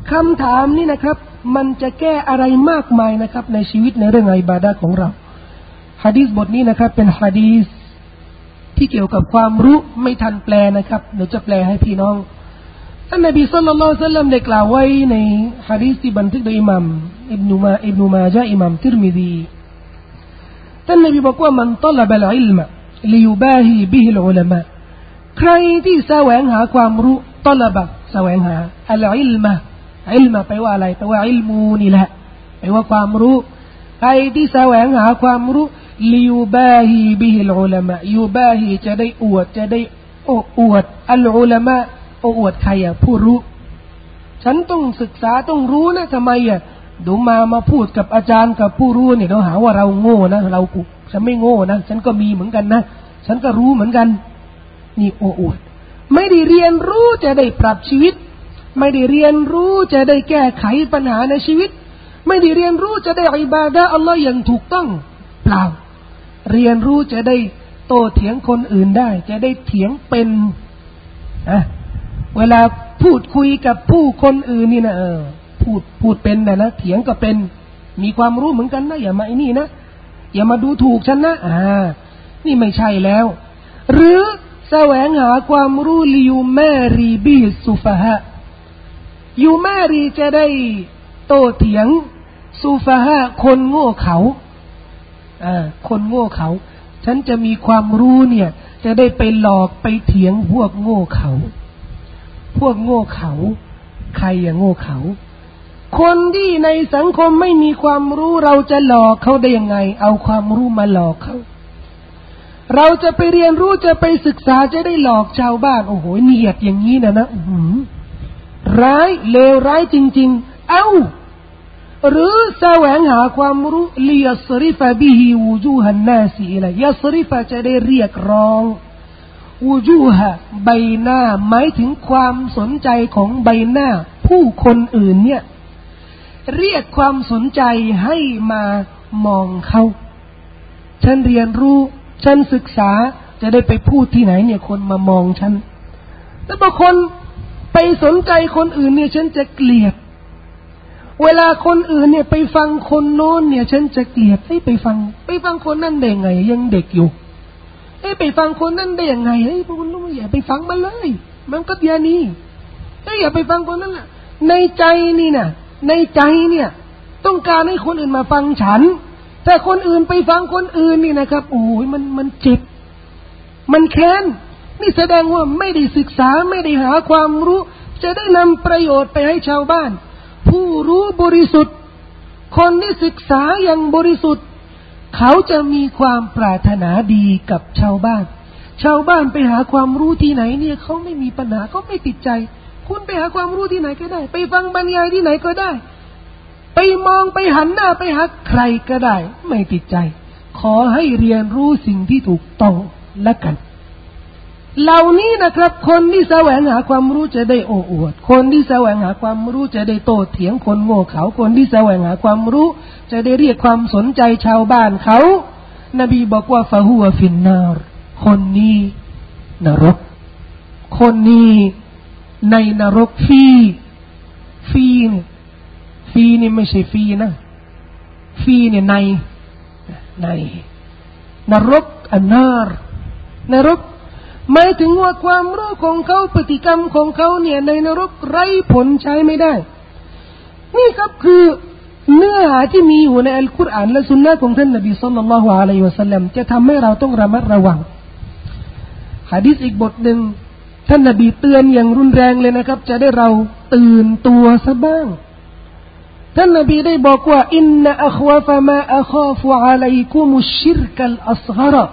คำถามนี้นะครับมันจะแก้อะไรมากมายนะครับในชีวิตในเรื่องอิบาดะห์ของเราหะดีษบทนี้นะครับเป็นหะดีษที่เกี่ยวกับความรู้ไม่ทันแปลนะครับเดี๋ยวจะแปลให้พี่น้องท่านนบีศ็อลลัลลอฮุอะลัยฮิวะซัลลัมได้กล่าวไว้ในหะดีษที่บันทึกโดยอิหม่ามอิบนุมาอิบนุมาญะห์อิหม่ามติรมิซีท่านนบีบอกว่ามันตะลับอัลอิลมะลิยุบาฮีบิฮิลอุลามะใครที่แสวงหาความรู้ตะลับแสวงหาอัลอิลมะอิลมะแปลว่าอะไรแปลว่าอิลมูนี่แหละแปลว่าความรู้ใครที่แสวงหาความรู้ลิยุบาฮีบิฮิลอุลามะยูบาฮีจะได้อวดจะได้โอ้อวดอัลอุลามะโอ้อวดใครอ่ะผู้รู้ฉันต้องศึกษาต้องรู้นะทำไมอ่ะดูมามาพูดกับอาจารย์กับผู้รู้เนี่ยเราหาว่าเราโง่นะเรากูฉันไม่โง่นะฉันก็มีเหมือนกันนะฉันก็รู้เหมือนกันนี่โอ้อวดไม่ได้เรียนรู้จะได้ปรับชีวิตไม่ได้เรียนรู้จะได้แก้ไขปัญหาในชีวิตไม่ได้เรียนรู้จะได้อิบาดะห์อัลลอฮ์อย่างถูกต้องเปล่าเรียนรู้จะได้โต้เถียงคนอื่นได้จะได้เถียงเป็นอะเวลาพูดคุยกับผู้คนอื่นนี่นะเออพูดพูดเป็นนะนะเถียงก็เป็นมีความรู้เหมือนกันนะอย่ามาไอ้นี่นะอย่ามาดูถูกฉันนะอ่านี่ไม่ใช่แล้วหรือแสวงหาความรู้ลิยูมารีบิสุฟะฮะยูมารีจะได้โต้เถียงสุฟะฮะคนโง่เขลาอ่าคนโง่เขลาฉันจะมีความรู้เนี่ยจะได้ไปหลอกไปเถียงพวกโง่เขลาพวกโง่เขลาใครอย่างโง่เขลาคนที่ในสังคมไม่มีความรู้เราจะหลอกเขาได้ยังไงเอาความรู้มาหลอกเขาเราจะไปเรียนรู้จะไปศึกษาจะได้หลอกชาวบ้านโอ้โหเนียดอย่างนี้นะนะร้ายเลวร้ายจริงๆเอ้าหรือแสวงหาความรู้ลิยัสริฟะบิฮิวูจูฮันนาซีอิลัยยัสริฟะจะได้เรียกร้องวูจูฮะใบหน้าหมายถึงความสนใจของใบหน้าผู้คนอื่นเนี่ยเรียกความสนใจให้มามองเขาฉันเรียนรู้ฉันศึกษาจะได้ไปพูดที่ไหนเนี่ยคนมามองฉันแต่บางคนไปสนใจคนอื่นเนี่ยฉันจะเกลียดเวลาคนอื่นเนี่ยไปฟังคนโน้นเนี่ยฉันจะเกลียดให้ไปฟังไปฟังคนนั้นได้ไงยังเด็กอยู่เอ้ไปฟังคนนั้นได้ยังไงเฮ้ยพวกคุณอย่าไปฟังมันเลยมันก็ยานีเอ้ยอย่าไปฟังคนนั้นน่ะในใจนี่น่ะในใจเนี่ยต้องการให้คนอื่นมาฟังฉันแต่คนอื่นไปฟังคนอื่นนี่นะครับโอ้ยมันมันเจ็บมันแค้นนี่แสดงว่าไม่ได้ศึกษาไม่ได้หาความรู้จะได้นำประโยชน์ไปให้ชาวบ้านผู้รู้บริสุทธิ์คนที่ศึกษาอย่างบริสุทธิ์เขาจะมีความปรารถนาดีกับชาวบ้านชาวบ้านไปหาความรู้ที่ไหนเนี่ยเขาไม่มีปัญหาเขาไม่ติดใจคุณไปหาความรู้ที่ไหนก็ได้ไปฟังบรรยายที่ไหนก็ได้ไปมองไปหันหน้าไปหาใครก็ได้ไม่ติดใจขอให้เรียนรู้สิ่งที่ถูกต้องละกันเหล่านี้นะครับคนที่แสวงหาความรู้จะได้โอ้อวดคนที่แสวงหาความรู้จะได้โต้เถียงคนโง่เขลาคนที่แสวงหาความรู้จะได้เรียกความสนใจชาวบ้านเขานบีบอกว่าฟะฮุวะฟินนารคนนี้นรกคนนี้ในนรกฟีฟีเนี่ยฟีนี่ไม่ใช่ฟีนะฟีเนี่ยในในนรกอันนารนรกหมายถึงว่าความรู้ของเขาพฤติกรรมของเขาเนี่ยในนรกไร้ผลใช้ไม่ได้นี่ครับคือเนื้อหาที่มีอยู่ในอัลกุรอานและสุนนะของท่านนบีศ็อลลัลลอฮุอะลัยฮิวะซัลลัมจะทำให้เราต้องระมัดระวังหะดีษอีกบทหนึ่งท่านนบีเตือนอย่างรุนแรงเลยนะครับจะได้เราตื่นตัวซะบ้างท่านนบีได้บอกว่าอินนะอัควฟะมาอัคาฟุอะลัยกุมุชชิรกัลอัศฆร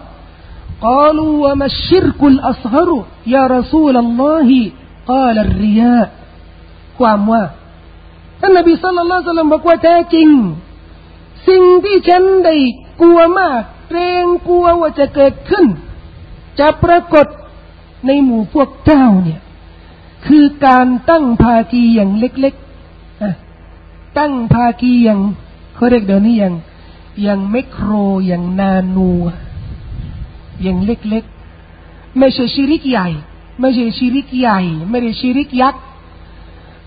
قالوا وما الشرك الأصغر يا رسول الله قال الرياء ความว่าท่านนบีศ็อลลัลลอฮุอะลัยฮิวะซัลลัมบอกว่าแท้จริงสิ่งที่ฉันได้กลัวมากเกรงกลัวว่าจะเกิดขึ้นจะปรากฏในหมู่พวกเจ้าเนี่ยคือการตั้งภาคีอย่างเล็กๆตั้งภาคีอย่างเขาเรียกเดี๋ยวนี้อย่างอย่างไมโครอย่างนาโนอย่างเล็กๆไม่ใช่ชิริกใหญ่ไม่ใช่ชิริกใหญ่ไม่ได้ชิริกยักษ์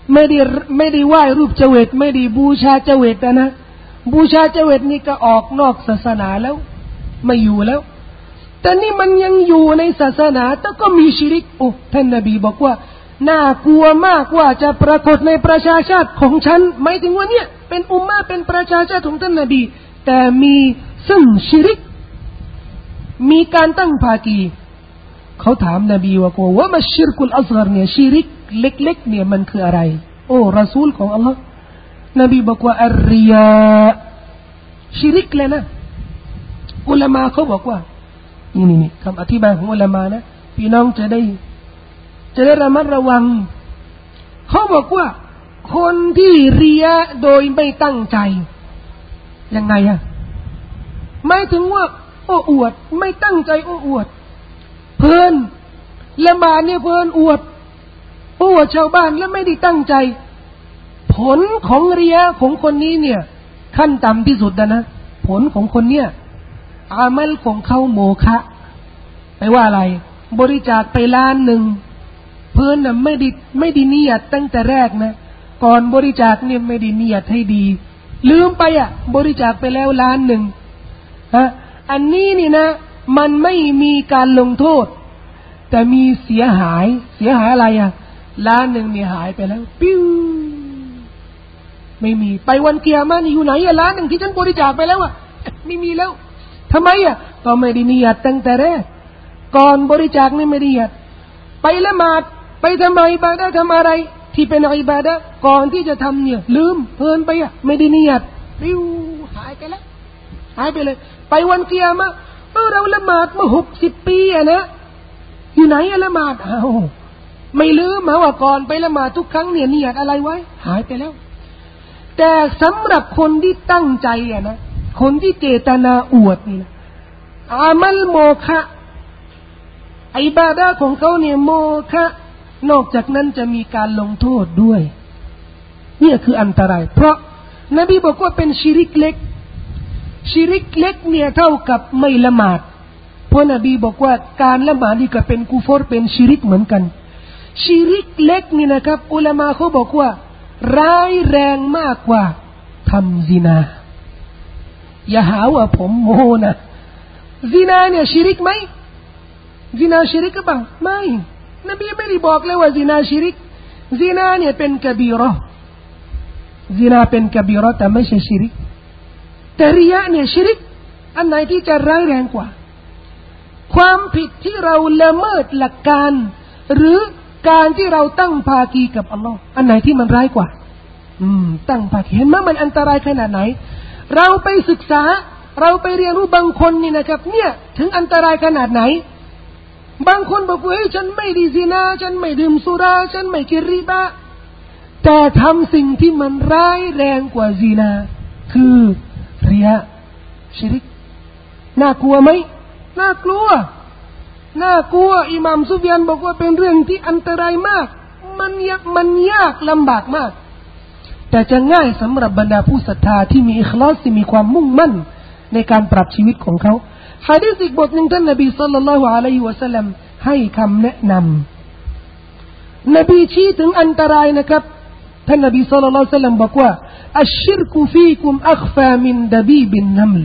ไม่ได้ไม่ได้ไหว้รูปเจวิตไม่ได้บูชาเจวิตนะบูชาเจวิตนี่ก็ออกนอกศาสนาแล้วไม่อยู่แล้วแต่นี่มันยังอยู่ในศาสนาแต่ก็มีชิริกโอ้ท่านนบีบอกว่าน่ากลัวมากว่าจะปรากฏในประชาชาติของฉันหมายถึงว่าเนี่ยเป็นอุมมะเป็นประชาชาติของท่านนบีแต่มีซึ่งชิริกมีการตั้งภาคีเขาถามนบีว่าว่ามัชชิรกุลอัศฆรเนี่ยชิริกเล็กๆเนี่ยมันคืออะไรโอ้รอซูลของอัลลอฮ์นบีบอกว่าอัรริยาชิริกเลยนะอุลามะเขาบอกว่านี่นี่คำอธิบายของอุลามะนะพี่น้องจะได้จะได้ระมัดระวังเขาบอกว่าคนที่เรียโดยไม่ตั้งใจยังไงอะหมายถึงว่าโอ้อวดไม่ตั้งใจโอ้อวดเพลินละหมาดเนี่ยเพลินอวดอวดชาวบ้านแล้วไม่ได้ตั้งใจผลของเรียของคนนี้เนี่ยขั้นต่ำที่สุดนะนะผลของคนเนี่ยอามัลของเขาโมฆะแปลว่าอะไรบริจาคไปล้านหนึ่งเพื่อนน่ะไม่ได้ไม่ได้นิยตตั้งแต่แรกนะก่อนบริจาคเนี่ยไม่ได้นิยตให้ดีลืมไปอ่ะบริจาคไปแล้วล้านหนึ่งฮะอันนี้นี่นะมันไม่มีการลงโทษแต่มีเสียหายเสียหายอะไรอ่ะล้านหนึ่งเนี่ยหายไปแล้วปิ้วไม่มีไปวันเกียร์มันอยู่ไหนอ่ะล้านหนึ่งที่ฉันบริจาคไปแล้วอ่ะไม่มีแล้วทำไมอ่ะก็ไม่ได้นิยตตั้งแต่แรกก่อนบริจาคนี่ไม่ได้นิยตไปละหมาดไปทำไมอิบาดะห์ทำอะไรที่เป็นอิบาดะห์ก่อนที่จะทำเนี่ยลืมเพลินไปอ่ะไม่ได้นิยตปิ้วหายไปแล้วหายไปเลยไปวันเกียร์มาเออเราละหมาดมาหกสิบปีอ่ะนะอยู่ไหนอะละหมาดอ้าวไม่ลืมมาว่าก่อนไปละหมาดทุกครั้งเนี่ยนิยตอะไรไว้หายไปแล้วแต่สำหรับคนที่ตั้งใจอ่ะนะคนที่เจตนาอวดนี่นะอามัลโมฆะอิบาดะห์ของเขาเนี่ยโมฆะนอกจากนั้นจะมีการลงโทษด้วยเนี่ยคืออันตรายเพราะนบีบอกว่าเป็นชิริกเล็กชิริกเล็กเนี่ยเท่ากับไม่ละหมาดเพราะนบีบอกว่าการละหมาดนี่ก็เป็นกุฟรเป็นชิริกเหมือนกันชิริกเล็กนี่นะครับอุลามะเขาบอกว่าร้ายแรงมากกว่าทำซินาอย่าหาว่าผมโมนะซินาเนี่ยชิริกไหมซินาชิริกหรือเปล่าไม่นบีไม่ได้บอกเลยว่าซินาชิริกซินาเนี่ยเป็นกบีเราะห์ซินาเป็นกบีเราะห์แต่ไม่ใช่ชิริกแต่ริยะเนี่ยชิริกอันไหนที่จะร้ายแรงกว่าความผิดที่เราละเมิดหลักการหรือการที่เราตั้งภาคีกับอัลลอฮ์อันไหนที่มันร้ายกว่าอืมตั้งภาคีเห็นไหมมันอันตรายขนาดไหนเราไปศึกษาเราไปเรียนรู้บางคนนี่นะครับเนี่ยถึงอันตรายขนาดไหนบางคนบอกว่าเฮ้ยฉันไม่ดีซินาฉันไม่ดื่มสุราฉันไม่กินริบะแต่ทำสิ่งที่มันร้ายแรงกว่าซินาคือเรียะชิริกน่ากลัวไหมน่ากลัวน่ากลัวอิหม่ามซุฟยานบอกว่าเป็นเรื่องที่อันตรายมากมันยากมันยากลำบากมากแต่จะง่ายสำหรับบรรดาผู้ศรัทธาที่มีอิคลาสที่มีความมุ่งมั่นในการปรับชีวิตของเขาหะดีษอีกบทหนึ่งท่านนบีศ็อลลัลลอฮุอะลัยฮิวะซัลลัมให้คำแนะนำนบีชี้ถึงอันตรายนะครับท่านนบีศ็อลลัลลอฮุอะลัยฮิวะซัลลัมบอกว่าอัชชิรกุฟีกุมอัคฟามินดะบีบินนัมล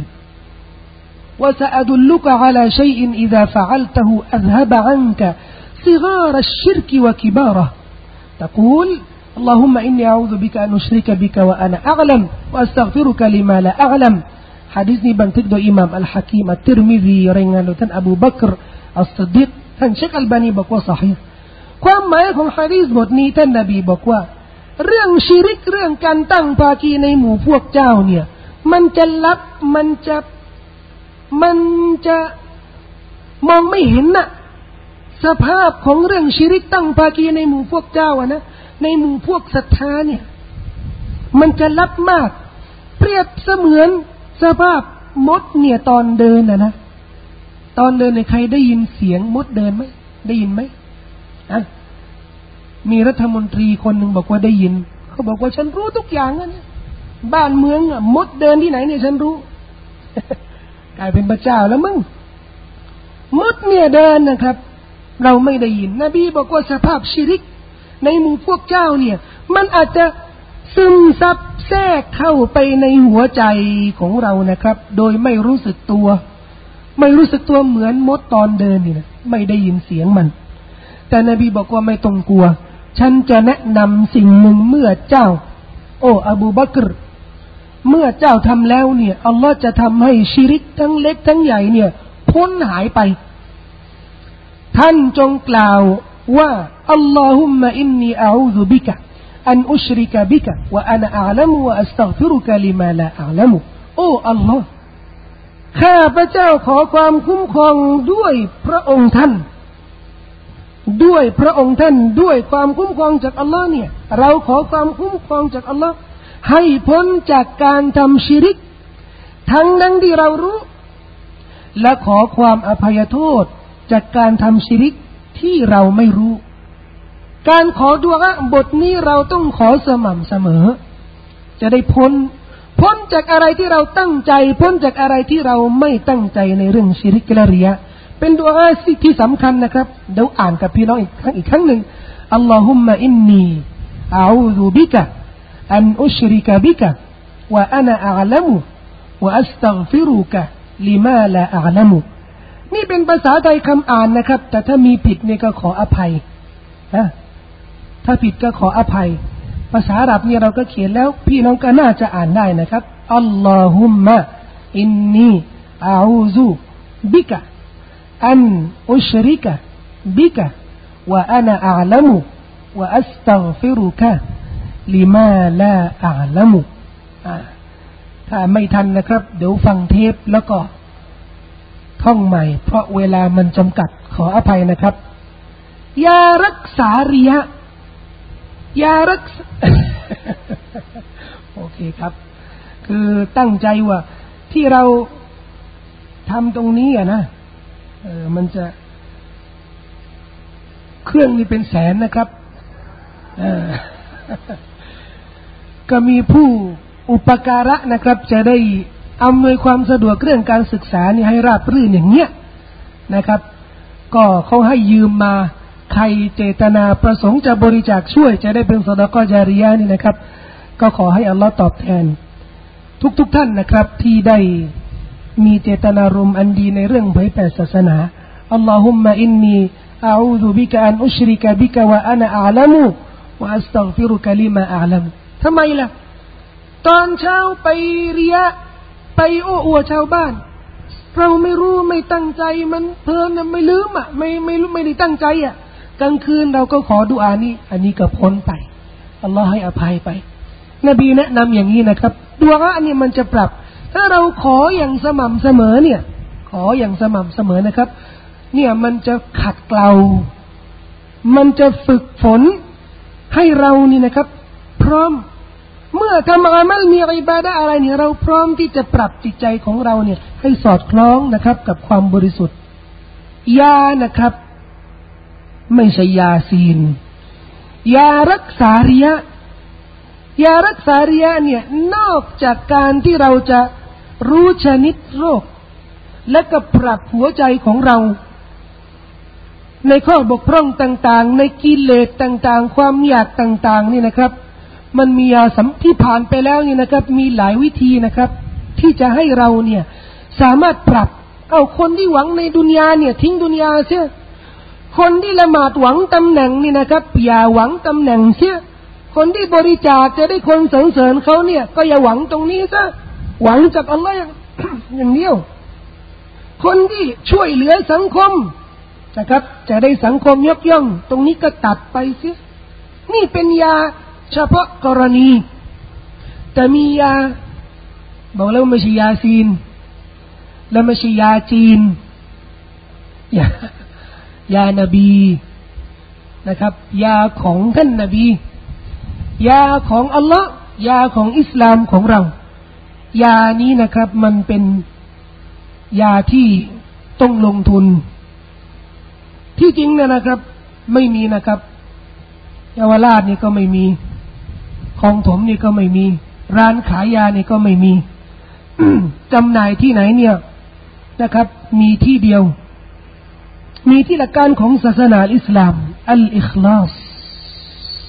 وسأدلك على شيء إذا فعلته أذهب عنك صغار الشرك وكباره تقول اللهم إني أعوذ بك أن أشرك بك وأنا أعلم وأستغفرك لما لا أعلم حديثนี้บันทึกโดยอิหม่ามอัลฮะกีมอัตติรมิซีรายงานโดยท่านอบูบักรอัสซิดดีกท่านเชคอัลบานีบอกว่าซอฮีฮ์ความหมายของหะดีษบทนี้ท่านนบีบอกว่าเรื่องชิริกเรื่องการตั้งภาคีในหมู่พวกเจ้าเนี่ยมันจะลับมันจะมันจะมองไม่เห็นน่ะสภาพของเรื่องชิริกตั้งภาคีในหมู่พวกเจ้าอ่ะนะในหมู่พวกศรัทธาเนี่ยมันจะลับมากเปรียบเสมือนสภาพมดเนี่ยตอนเดินน่ะนะตอนเดินในใครได้ยินเสียงมดเดินไหมได้ยินไหมอ่ะมีรัฐมนตรีคนหนึ่งบอกว่าได้ยินเขาบอกว่าฉันรู้ทุกอย่างนะเนี่ยบ้านเมืองอ่ะมดเดินที่ไหนเนี่ยฉันรู้กลายเป็นพระเจ้าแล้วมึงมดเนี่ยเดินนะครับเราไม่ได้ยินนบีบอกว่าสภาพชิริกในหมู่พวกเจ้าเนี่ยมันอาจจะซึมซับแทรกเข้าไปในหัวใจของเรานะครับโดยไม่รู้สึกตัวไม่รู้สึกตัวเหมือนมดตอนเดินนี่นะไม่ได้ยินเสียงมันแต่นบีบอกว่าไม่ต้องกลัวฉันจะแนะนำสิ่งหนึ่งเมื่อเจ้าโอ้อบูบักรเมื่อเจ้าทำแล้วเนี่ยอัลลอฮ์จะทำให้ชิริกทั้งเล็กทั้งใหญ่เนี่ยพ้นหายไปท่านจงกล่าวว่าอัลลอฮุมมะอินนีอะอูซุบิกะอันอุชริกะบิกะวะอะนะอะลัมวะอัสตัฆฟิรุกะลิมาลาอะลัมโอ้อัลลอฮ์ข้าพระเจ้าขอความคุ้มครองด้วยพระองค์ท่านด้วยพระองค์ท่านด้วยความคุ้มครองจากอัลลอฮ์เนี่ยเราขอความคุ้มครองจากอัลลอฮ์ให้พ้นจากการทำชิริกทั้งนั้นที่เรารู้และขอความอภัยโทษจากการทำชิริกที่เราไม่รู้การขอดุอาบทนี้เราต้องขอสม่ำเสมอจะได้พ้นพ้นจากอะไรที่เราตั้งใจพ้นจากอะไรที่เราไม่ตั้งใจในเรื่องชิริกและริยะเป็นดุอาที่สำคัญนะครับเดี๋ยวอ่านกับพี่น้องอีกครั้งอีกครั้งหนึ่งอัลลอฮุมมะอินนีอะอูซุบิกะอันอุชริกะบิกะวะอะนะอะลัมุวะอัสตัฆฟิรุกะลิมาลาอะลัมุนี่เป็นภาษาไทยคำอ่านนะครับแต่ถ้ามีผิดเนี่ยก็ขออภัยนะถ้าผิดก็ขออภัยภาษาอาหรับเนี่ยเราก็เขียนแล้วพี่น้องก็น่าจะอ่านได้นะครับอัลลอฮุมมะอินนีอะอูซุบิกะอันอุชริกะบิกะวะอะนะอะลัมุวะอัสตัฆฟิรุกะลิมาลาอะลัมุถ้าไม่ทันนะครับเดี๋ยวฟังเทปแล้วก็ท่องใหม่เพราะเวลามันจำกัดขออภัยนะครับยารักษาริยะยารักษา โอเคครับคือตั้งใจว่าที่เราทำตรงนี้อ่ะนะเออมันจะเครื่องนี้เป็นแสนนะครับเออ ก็มีผู้อุปการะนะครับจะได้อำนวยความสะดวกเรื่องการศึกษานี่ให้ราบรื่นอย่างเงี้ยนะครับก็เขาให้ยืมมาใครเจตนาประสงค์จะบริจาคช่วยจะได้เป็นซอดาเกาะญาริยะห์นี่นะครับก็ขอให้อัลลอฮ์ตอบแทนทุกๆ ท่านนะครับที่ได้มีเจตนารมณ์อันดีในเรื่องเผยแผ่ศาสนาอัลลอฮุมมะอินนีอะอูซุบิกะอันอุชริกะบิกะวะอะนะอะลัมุวะอัสตัฆฟิรุกะลิมาอะลัมทำไมล่ะตอนเช้าไปเรียะไปโอ้อวดชาวบ้านเราไม่รู้ไม่ตั้งใจมันเพลินไม่ลืมอ่ะไม่ไม่รู้ไม่ได้ตั้งใจอ่ะกลางคืนเราก็ขอดุอานี้อันนี้ก็พ้นไปอัลลอฮ์ให้อภัยไปนบีแนะนำอย่างนี้นะครับดุอาอันนี้มันจะปรับถ้าเราขออย่างสม่ำเสมอเนี่ยขออย่างสม่ำเสมอนะครับเนี่ยมันจะขัดเกลามันจะฝึกฝนให้เรานี่นะครับพร้อมเมื่อทำอามัลมีอิบาดะห์อะไรเนี่ยเราพร้อมที่จะปรับจิตใจของเราเนี่ยให้สอดคล้องนะครับกับความบริสุทธิ์ยานะครับไม่ใช่ยาซีนยารักษาริยะยารักษาริยะเนี่ยนอกจากการที่เราจะรู้ชนิดโรคและก็ปรับหัวใจของเราในข้อบกพร่องต่างๆในกิเลสต่างๆความอยากต่างๆนี่นะครับมันมียาสัมที่ผ่านไปแล้วนี่นะครับมีหลายวิธีนะครับที่จะให้เราเนี่ยสามารถปรับเอาคนที่หวังในดุนยาเนี่ยทิ้งดุนยาเสียคนที่ละหมาดหวังตำแหน่งนี่นะครับอย่าหวังตำแหน่งเสียคนที่บริจาคจะได้คนสรรเสริญเขาเนี่ยก็อย่าหวังตรงนี้ซะหวังจากอัลลอฮ์ อย่างเดียวคนที่ช่วยเหลือสังคมนะครับจะได้สังคมยกย่องตรงนี้ก็ตัดไปเสียนี่เป็นยาเฉพาะกรณีแต่มียาบอกแล้วไม่ใช่ยาซีนและไม่ใช่ยาจีนยายานบีนะครับยาของท่านนบียาของอัลลอฮ์ยาของอิสลามของเรายานี้นะครับมันเป็นยาที่ต้องลงทุนที่จริงเนี่ยนะครับไม่มีนะครับเยาวราชนี่ก็ไม่มีคลองถมนี่ก็ไม่มีร้านขายยานี่ก็ไม่มี จำหน่ายที่ไหนเนี่ยนะครับมีที่เดียวมีที่หลักการของศาสนาอิสลามอัลอิคลาส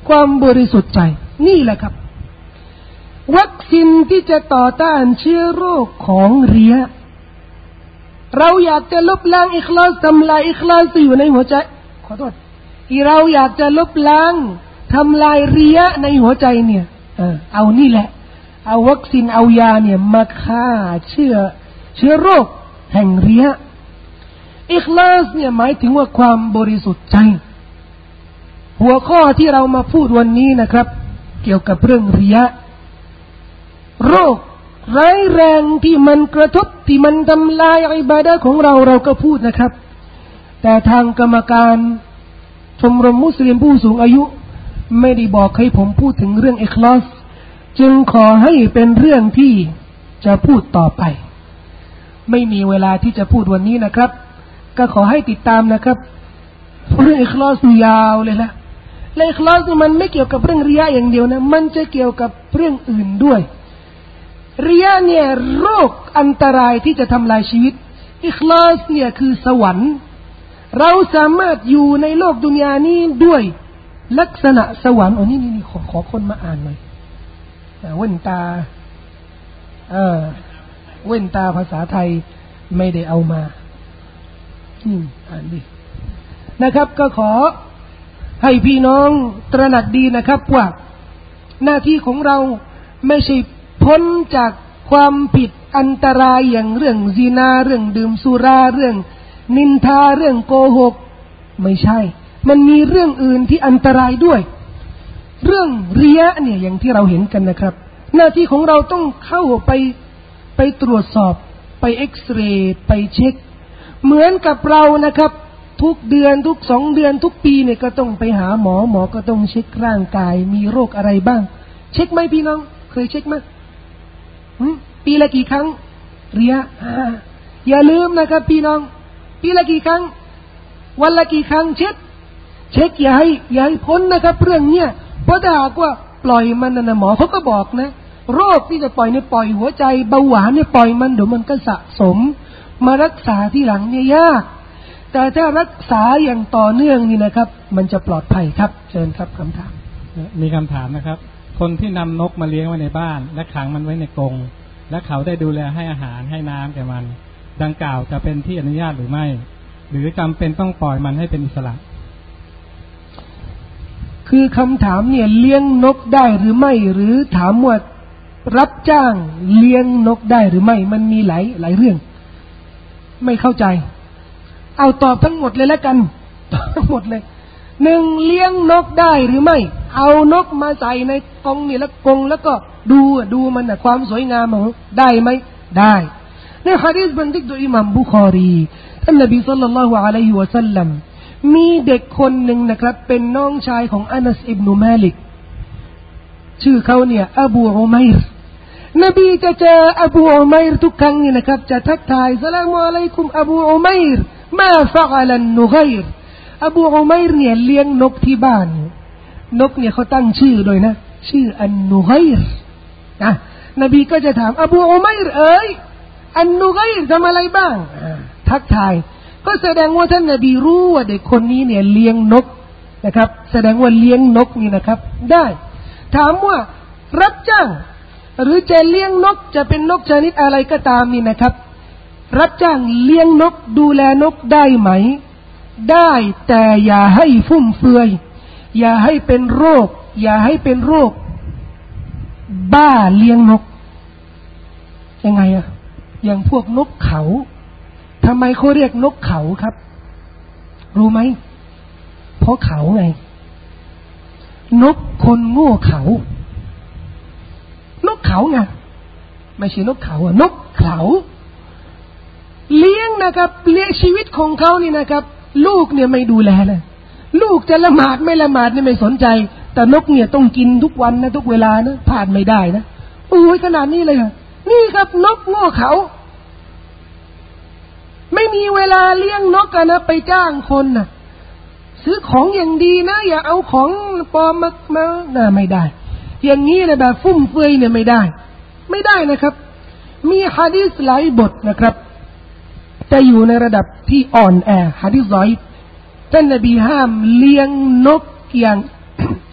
ความบริสุทธิ์ใจนี่แหละครับวัคซีนที่จะต่อต้านเชื้อโรคของเรียะเราอยากจะลบล้างอิคลาสทำลายอิคลาสที่อยู่ในหัวใจขอโทษที่เราอยากจะลบล้างทำลายเรียะในหัวใจเนี่ยเออเอานี่แหละเอาวัคซีนเอายาเนี่ยมาฆ่าเชื้อเชื้อโรคแห่งเรียะอิคลาสเนี่ยหมายถึงว่าความบริสุทธิ์ใจหัวข้อที่เรามาพูดวันนี้นะครับเกี่ยวกับเรื่องเรียะโรคร้ายแรงที่มันกระทบที่มันทำลายอิบาดะห์ของเราเราก็พูดนะครับแต่ทางกรรมการชมรมมุสลิมผู้สูงอายุไม่ได้บอกให้ผมพูดถึงเรื่องอิคลาสจึงขอให้เป็นเรื่องที่จะพูดต่อไปไม่มีเวลาที่จะพูดวันนี้นะครับก็ขอให้ติดตามนะครับเรื่องอิคลาสยาวเลยละและอิคลาสมันไม่เกี่ยวกับเรื่องริยะอย่างเดียวนะมันจะเกี่ยวกับเรื่องอื่นด้วยริยะเนี่ยโรคอันตรายที่จะทำลายชีวิตอิคลาสเนี่ยคือสวรรค์เราสามารถอยู่ในโลกดุนยานี้ด้วยลักษณะสวรรค์โอ้นี่นี่ขอขอคนมาอ่านหน่อยเว้นตาเออเว้นตาภาษาไทยไม่ได้เอามาอืมอ่านดินะครับก็ขอให้พี่น้องตระหนักดีนะครับว่าหน้าที่ของเราไม่ใช่พ้นจากความผิดอันตรายอย่างเรื่องซินาเรื่องดื่มสุราเรื่องนินทาเรื่องโกหกไม่ใช่มันมีเรื่องอื่นที่อันตรายด้วยเรื่องเรียะเนี่ยอย่างที่เราเห็นกันนะครับหน้าที่ของเราต้องเข้าไปไปตรวจสอบไปเอ็กซเรย์ไปเช็คเหมือนกับเรานะครับทุกเดือนทุกสองเดือนทุกปีเนี่ยก็ต้องไปหาหมอหมอก็ต้องเช็คร่างกายมีโรคอะไรบ้างเช็คไหมพี่น้องเคยเช็คไหมปีละกี่ครั้งเรียะอย่าลืมนะครับพี่น้องปีละกี่ครั้งวันละกี่ครั้งเช็คเช็คอย่าให้อย่าให้พ้นนะครับเรื่องเนี้ยเพราะถ้าหากว่าปล่อยมันนะหมอเขาก็บอกนะโรคที่จะปล่อยเนี่ยปล่อยหัวใจเบาหวานเนี่ยปล่อยมันเดี๋ยวมันก็สะสมมารักษาที่หลังเนี่ยยากแต่ถ้ารักษาอย่างต่อเนื่องนี่นะครับมันจะปลอดภัยครับเชิญครับคำถามมีคำถามนะครับคนที่นำนกมาเลี้ยงไว้ในบ้านและขังมันไว้ในกรงและเขาได้ดูแลให้อาหารให้น้ำแก่มันดังกล่าวจะเป็นที่อนุญาตหรือไม่หรือจำเป็นต้องปล่อยมันให้เป็นอิสระคือคำถามเนี่ยเลี้ยงนกได้หรือไม่หรือถามว่ารับจ้างเลี้ยงนกได้หรือไม่มันมีหลายหลายเรื่องไม่เข้าใจเอาตอบทั้งหมดเลยแล้วกันทั้งหมดเลยหนึ่งเลี้ยงนกได้หรือไม่เอานกมาใส่ในกรงนี่แล้วกรงแล้วก็ดูดูมันนะความสวยงามของได้ไหมได้ในหะดีษบันทึกโดยอิหม่ามบุคอรีท่านนบีศ็อลลัลลอฮุอะลัยฮิวะซัลลัมมีเด็กคนหนึ่งนะครับเป็นน้องชายของอานัสอิบนุมาลิกชื่อเขาเนี่ยอบูอุมัยรนบีจะเจออบูอุมัยรทุกครั้งนี่นะครับจะทักทายสลามอะลัยกุมอบูอุมัยรมาฟะอัลันนุกัยรอบูอุมัยรเนี่ยเลี้ยงนกที่บ้านนกเนี่ยเขาตั้งชื่อโดยนะชื่ออันนุกัยรนะนบีก็จะถามอบูอุมัยรเอ๋ยอันนุกัยรทำอะไรบ้างทักทายก็แสดงว่าท่านนบีรู้ว่าเด็กคนนี้เนี่ยเลี้ยงนกนะครับแสดงว่าเลี้ยงนกนี่นะครับได้ถามว่ารับจ้างหรือจะเลี้ยงนกจะเป็นนกชนิดอะไรก็ตามนี่นะครับรับจ้างเลี้ยงนกดูแลนกได้ไหมได้แต่อย่าให้ฟุ่มเฟือยอย่าให้เป็นโรคอย่าให้เป็นโรคบ้าเลี้ยงนกยังไงอะอย่างพวกนกเขาทำไมเขาเรียกนกเขาครับรู้ไหมเพราะเขาไงนกคนโง่เขานกเขาไงไม่ใช่นกเขาอะนกเขาเลี้ยงนะครับเลี้ยงชีวิตของเขานี่นะครับลูกเนี่ยไม่ดูแลเลยลูกจะละหมาดไม่ละหมาดนี่ไม่สนใจแต่นกเนี่ยต้องกินทุกวันนะทุกเวลานะพลาดไม่ได้นะโอ้ยขนาดนี้เลยอะนี่ครับนกโง่เขาไม่มีเวลาเลี้ยงนกกันนะไปจ้างคนนะซื้อของอย่างดีนะอย่าเอาของปลอมมามาน่าไม่ได้อย่างนี้นะแบบฟุ่มเฟือยเนี่ยไม่ได้ไม่ได้นะครับมีหะดีษหลายบทนะครับแต่อยู่ในระดับที่อ่อนแอหะดีษซออีฟท่านนบีห้ามเลี้ยงนกอย่าง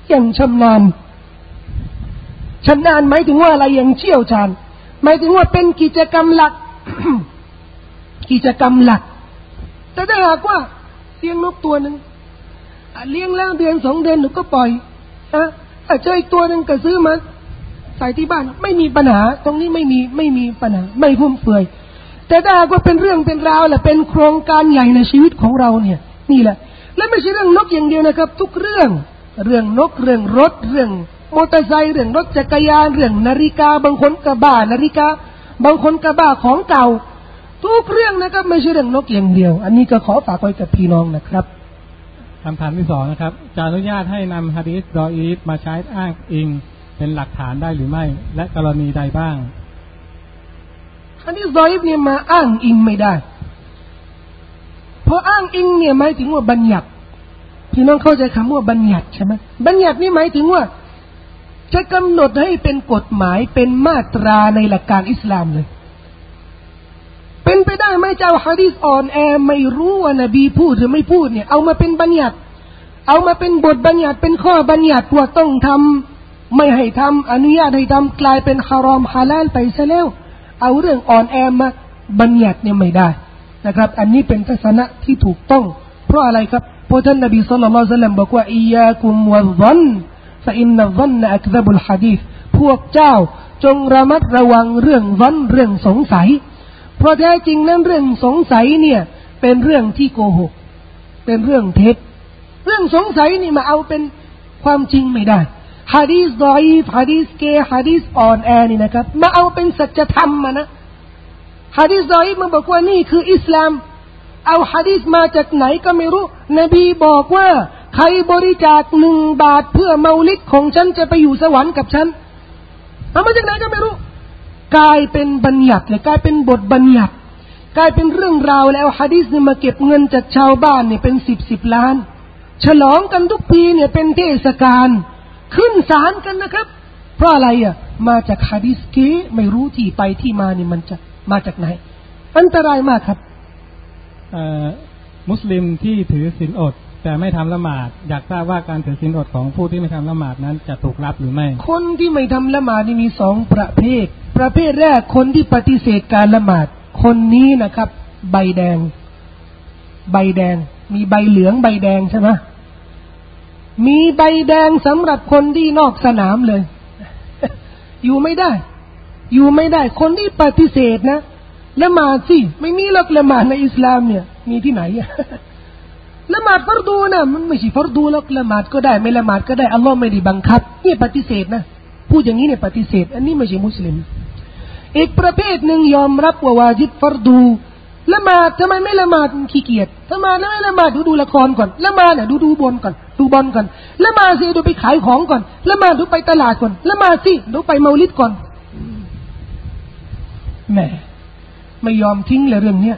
อย่างชำนาญชำนาญหมายถึงว่าอะไรอย่างเชี่ยวชาญหมายถึงว่าเป็นกิจกรรมหลัก กิจกรรมหลักแต่ถ้าหากว่าเลี้ยงนกตัวหนึ่งเลี้ยงแล้วเดือนสองเดือนหนูก็ปล่อยนะถ้าเจออีกตัวหนึ่งก็ซื้อมาใส่ที่บ้านไม่มีปัญหาตรงนี้ไม่มีไม่มีปัญหาไม่ฟุ่มเฟือยแต่ถ้าหากว่าเป็นเรื่องเป็นราวแหละเป็นโครงการใหญ่ในชีวิตของเราเนี่ยนี่แหละและไม่ใช่เรื่องนกอย่างเดียวนะครับทุกเรื่องเรื่องนกเรื่องรถเรื่องมอเตอร์ไซค์เรื่องรถจักรยานเรื่องนาฬิกาบางคนกระบ้านาฬิกาบางคนกระบ้าของเก่าทุกเรื่องนะครับไม่ใช่เรื่องนกอย่างเดียวอันนี้ก็ขอฝากไว้กับพี่น้องนะครับคำถามที่สองนะครับจะอนุญาตให้นำหะดีษดออีฟมาใช้อ้างอิงเป็นหลักฐานได้หรือไม่และกรณีใดบ้างหะดีษดออีฟเนี่ยมาอ้างอิงไม่ได้เพราะอ้างอิงเนี่ยหมายถึงว่าบัญญัติพี่น้องเข้าใจคำว่าบัญญัติใช่ไหมบัญญัตินี่หมายถึงว่าจะกำหนดให้เป็นกฎหมายเป็นมาตราในหลักการอิสลามเลยเป็นไปได้ไหมเจ้าหะดีษอ่อนแอไม่รู้ว่านบีพูดหรือไม่พูดเนี่ยเอามาเป็นบัญญัติเอามาเป็นบทบัญญัติเป็นข้อบัญญัติว่าต้องทำไม่ให้ทำอนุญาตให้ทำกลายเป็นฮารอมฮาลาลไปซะแล้วเอาเรื่องอ่อนแอมาบัญญัติเนี่ยไม่ได้นะครับอันนี้เป็นทัศนะที่ถูกต้องเพราะอะไรครับเพราะท่านนบีศ็อลลัลลอฮุอะลัยฮิวะซัลลัมบอกว่าอียากุมวัซซันฟะอินนัซซันอักซะบุลหะดีษพวกเจ้าจงระมัดระวังเรื่องซันเรื่องสงสัยเพราะแท้จริงนั้นเรื่องสงสัยเนี่ยเป็นเรื่องที่โกหกเป็นเรื่องเท็จเรื่องสงสัยนี่มาเอาเป็นความจริงไม่ได้หะดีษฎออีฟหะดีษเกหะดีษอ่อนแอนี่นะครับมาเอาเป็นสัจธรรมมานะหะดีษฎออีฟมันบอกว่านี่คืออิสลามเอาหะดีษมาจากไหนก็ไม่รู้นบีบอกว่าใครบริจาคหนึ่งบาทเพื่อเมาลิดของฉันจะไปอยู่สวรรค์กับฉันเอามาจากไหนก็ไม่รู้กลายเป็นบัญญัติเลยกลายเป็นบทบัญญัติกลายเป็นเรื่องราวแล้วหะดีษเนี่ยมาเก็บเงินจากชาวบ้านเนี่ยเป็นสิบสิบล้านฉลองกันทุกปีเนี่ยเป็นเทศกาลขึ้นศาลกันนะครับเพราะอะไรอ่ะมาจากหะดีษเก๋ไม่รู้ที่ไปที่มานี่มันจะมาจากไหนอันตรายมากครับมุสลิมที่ถือศีลอดแต่ไม่ทำละหมาดอยากทราบว่าการถือศีลอดของผู้ที่ไม่ทำละหมาดนั้นจะถูกรับหรือไม่คนที่ไม่ทำละหมาดนี่มีสองประเภทประเภทแรกคนที่ปฏิเสธการละหมาดคนนี้นะครับใบแดงใบแดงมีใบเหลืองใบแดงใช่ไหมมีใบแดงสำหรับคนที่นอกสนามเลย อยู่ไม่ได้อยู่ไม่ได้คนที่ปฏิเสธนะละหมาดสิไม่มีหลักละหมาดในอิสลามเนี่ยมีที่ไหน ละหมาดฟัรดูนะมันไม่ใช่ฟัรดูหรอกละหมาดก็ได้ไม่ละหมาดก็ได้อัลลอฮ์ไม่ได้บังคับนี่ปฏิเสธนะพูดอย่างนี้เนี่ยปฏิเสธอันนี้ไม่ใช่มุสลิมอีกประเภทหนึ่งยอมรับว่าวาญิบฟัรดูละหมาดทำไมไม่ละหมาดขี้เกียจทำไมไม่ละหมาดดูดูละครก่อนละหมาดเนี่ยดูดูบอลก่อนดูบอลก่อนละหมาดสิดูไปขายของก่อนละหมาดดูไปตลาดก่อนละหมาดสิดูไปเมาลิดก่อนแหมไม่ยอมทิ้งเลยเรื่องเนี้ย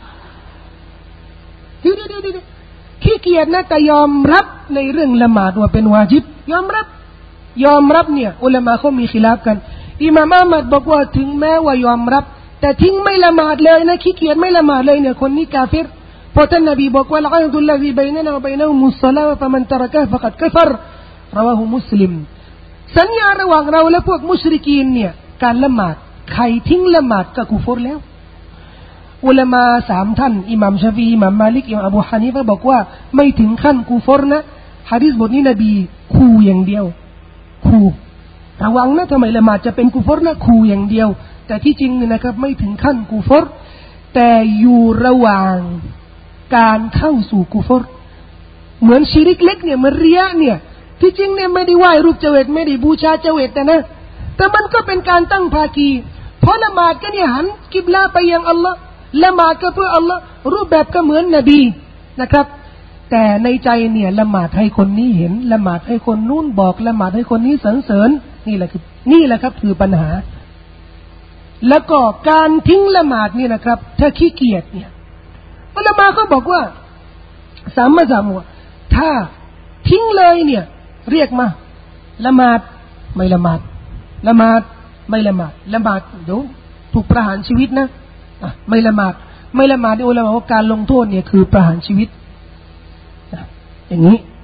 ดูดูดูดูขี้เกียจนะแต่ยอมรับในเรื่องละหมาดว่าเป็นวาญิบยอมรับยอมรับเนี่ยอุลามะเขามีขิลาฟกันอิหม่ามอะห์มัดบอกว่าถึงแม้ว่ายอมรับแต่ทิ้งไม่ละหมาดเลยนะขี้เกียจไม่ละหมาดเลยเนี่ยคนนี้กาเฟรเพราะท่านนบีบอกว่าละอัยดุลลซีบัยนะนะวะบัยนะฮุมุสศอลาฟะมันตะรกะฟะกัดกัฟรรอวาฮุมุสลิมสัญญาระหว่างเราและพวกมุชริกีนเนี่ยการละหมาดใครทิ้งละหมาดก็กุฟรแล้วอุลามะสามท่านอิหม่ามชาฟีอิหม่ามมาลิกอิหม่ามอบูฮานิฟะห์บอกว่าไม่ถึงขั้นกุฟรนะหะดีษบทนี้นบีขู่อย่างเดียวขู่ระวังนะทำไมละหมาดจะเป็นกุฟรนะขู่อย่างเดียวแต่ที่จริงเนี่ยนะครับไม่ถึงขั้นกุฟรแต่อยู่ระหว่างการเข้าสู่กุฟรเหมือนชิริกเล็กเนี่ยเหมือนริยะเนี่ยที่จริงเนี่ยไม่ได้ไหว้รูปเจวิตไม่ได้บูชาเจวิตแต่นะแต่มันก็เป็นการตั้งภาคีเพราะละหมาดก็เนี่ยหันกิบลาไปยังอัลลอฮ์ละหมาดก็เพื่ออัลลอฮ์รูปแบบก็เหมือนนบีนะครับแต่ในใจเนี่ยละหมาดให้คนนี้เห็นละหมาดให้คนนู้นบอกละหมาดให้คนนี้สรรเสริญนี่แหละคือนี่แหละครับคือปัญหาแล้วก็การทิ้งละหมาดนี่นะครับถ้าขี้เกียจเนี่ยอุลามะเขาบอกว่าสามมาสามว่าถ้าทิ้งเลยเนี่ยเรียกมาละหมาดไม่ละหมาดละหมาดไม่ละหมาดละหมาดเดี๋ยวถูกประหารชีวิตนะอ่ะไม่ละหมาดไม่ละหมาดอุลามะว่าการลงโทษเนี่ยคือประหารชีวิตอย่างนี้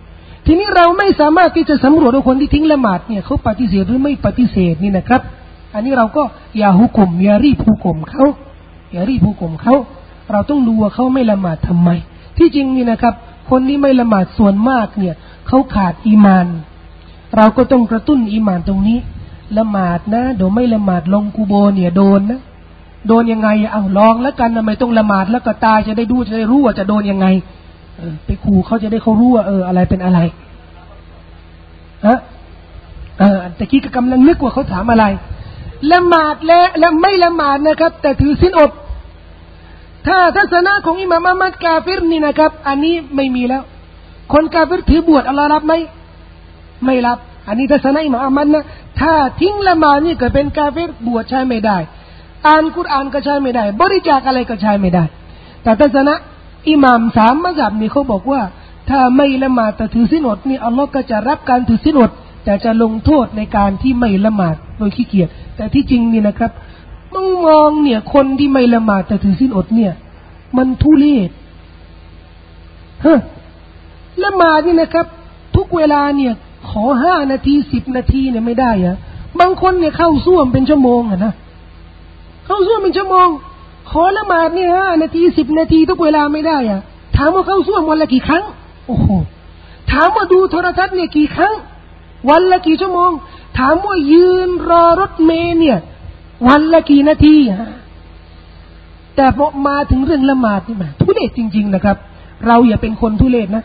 ทีนี้เราไม่สามารถที่จะสำรวจว่าคนที่ทิ้งละหมาดเนี่ยเขาปฏิเสธหรือไม่ปฏิเสธนี่นะครับอันนี้เราก็อย่าหุกมอย่ารีบหุกมเขาอย่ารีบหุกมเขาเราต้องดูว่าเขาไม่ละหมาดทำไมที่จริงนี่นะครับคนที่ไม่ละหมาดส่วนมากเนี่ยเขาขาดอีมานเราก็ต้องกระตุ้นอีมานตรงนี้ละหมาดนะเดี๋ยวไม่ละหมาดลงกูโบเนี่ยโดนนะโดนยังไงเอาลองแล้วกันทำไมต้องละหมาดแล้วก็ตายจะได้ดูจะได้รู้ว่าจะโดนยังไงเออไปขู่เขาจะได้เขารู้ว่าเอออะไรเป็นอะไรฮะเออแต่กี้ก็กำลังนึกว่าเขาถามอะไรละหมาดและและไม่ละหมาดนะครับแต่ถือศีลอดถ้าทัศนะของอิหม่ามอะห์มัดกาฟิรนี่นะครับอันนี้ไม่มีแล้วคนกาฟิรถือบวชอัลลอฮ์รับไหมไม่รับอันนี้ทัศนะอิหม่ามอะห์มัดนะถ้าทิ้งละหมาดนี่ก็เป็นกาฟิรบวชใช้ไม่ได้อ่านกุรอานก็ใช้ไม่ได้บริจาคอะไรก็ใช้ไม่ได้แต่ทัศนะอิหม่ามสามมัซฮับนี่เขาบอกว่าถ้าไม่ละหมาดแต่ถือศีลอดนี่อัลลอฮ์ก็จะรับการถือศีลอดแต่จะลงโทษในการที่ไม่ละหมาดโดยขี้เกียจแต่ที่จริงนี่นะครับมองมองเนี่ยคนที่ไม่ละหมาดแต่ถือศีลอดเนี่ยมันทุเรศฮะละหมาดนี่นะครับทุกเวลาเนี่ยขอห้านาทีสิบนาทีเนี่ยไม่ได้อะบางคนเนี่ยเข้าซ่วมเป็นชั่วโมงอะนะเข้าซ่วมเป็นชั่วโมงขอละหมาดเนี่ยห้านาทีสิบนาทีทุกเวลาไม่ได้อะถามว่าเข้าซ่วมวันละกี่ครั้งโอ้โหถามว่าดูโทรทัศน์เนี่ยกี่ครั้งวันละกี่ชั่วโมงถามว่ายืนรอรถเมล์เนี่ยวันละกี่นาทีแต่พอมาถึงเรื่องละหมาดนี่มาทุเรศจริงๆนะครับเราอย่าเป็นคนทุเรศนะ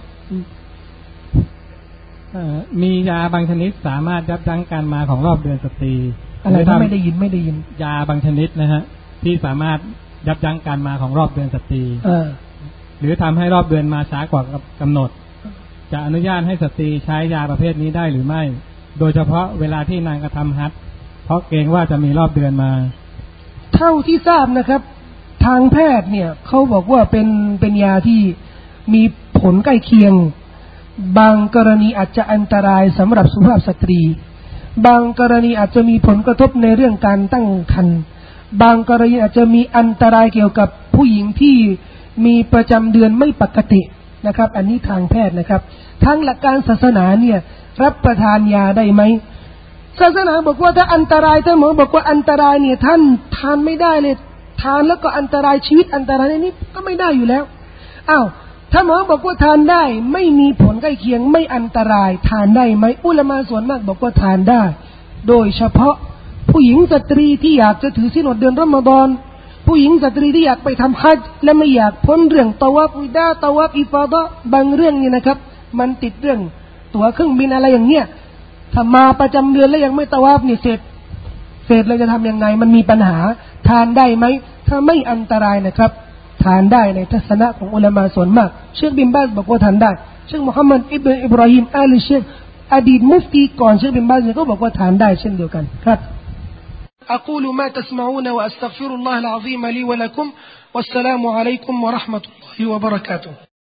มียาบางชนิดสามารถยับยั้งการมาของรอบเดือนสตรีอะไรที่ไม่ได้ยินไม่ได้ยินยาบางชนิดนะฮะที่สามารถยับยั้งการมาของรอบเดือนสตรีหรือทำให้รอบเดือนมาช้ากว่ากำหนดจะอนุญาตให้สตรีใช้ยาประเภทนี้ได้หรือไม่โดยเฉพาะเวลาที่นางกระทำฮัจญ์เพราะเกรงว่าจะมีรอบเดือนมาเท่าที่ทราบนะครับทางแพทย์เนี่ยเขาบอกว่าเป็นเป็นยาที่มีผลใกล้เคียงบางกรณีอาจจะอันตรายสำหรับสุภาพสตรีบางกรณีอาจจะมีผลกระทบในเรื่องการตั้งครรภ์บางกรณีอาจจะมีอันตรายเกี่ยวกับผู้หญิงที่มีประจำเดือนไม่ปกตินะครับอันนี้ทางแพทย์นะครับทางหลักการศาสนาเนี่ยรับประทานยาได้ไหมศาสนาบอกว่าถ้าอันตรายถ้าหมอบอกว่าอันตรายเนี่ยท่านทานไม่ได้เลยทานแล้วก็อันตรายชีวิตอันตรายนี่ก็ไม่ได้อยู่แล้วอ้าวถ้าหมอบอกว่าทานได้ไม่มีผลใกล้เคียงไม่อันตรายทานได้ไหมอุลามะส่วนมากบอกว่าทานได้โดยเฉพาะผู้หญิงสตรีที่อยากจะถือศีลอดเดือนรอมฎอนผู้หญิงสตรีที่อยากไปทำฮัจญ์และไม่อยากพ้นเรื่องตะวัฟวิดาตะวัฟอิฟาดะห์บางเรื่องนี่นะครับมันติดเรื่องตั๋วเครื่องบินอะไรอย่างเงี้ยถ้ามาประจำเดือนแล้วยังไม่ตะวัฟนี่เสร็จเสร็จเราจะทำยังไงมันมีปัญหาทานได้ไหมถ้าไม่อันตรายนะครับทานได้ในทัศนะของอุลามะส่วนมากเชคบินบาซบอกว่าทานได้เชคมุฮัมมัดอิบนุอิบราฮิมอาลีเชคอดีตมุฟตีก่อนเชคบินบาซก็บอกว่าทานได้เช่นเดียวกันครับ أقول ما تسمعون وأستغفر الله العظيم لي ولكم والسلام عليكم ورحمة الله وبركاته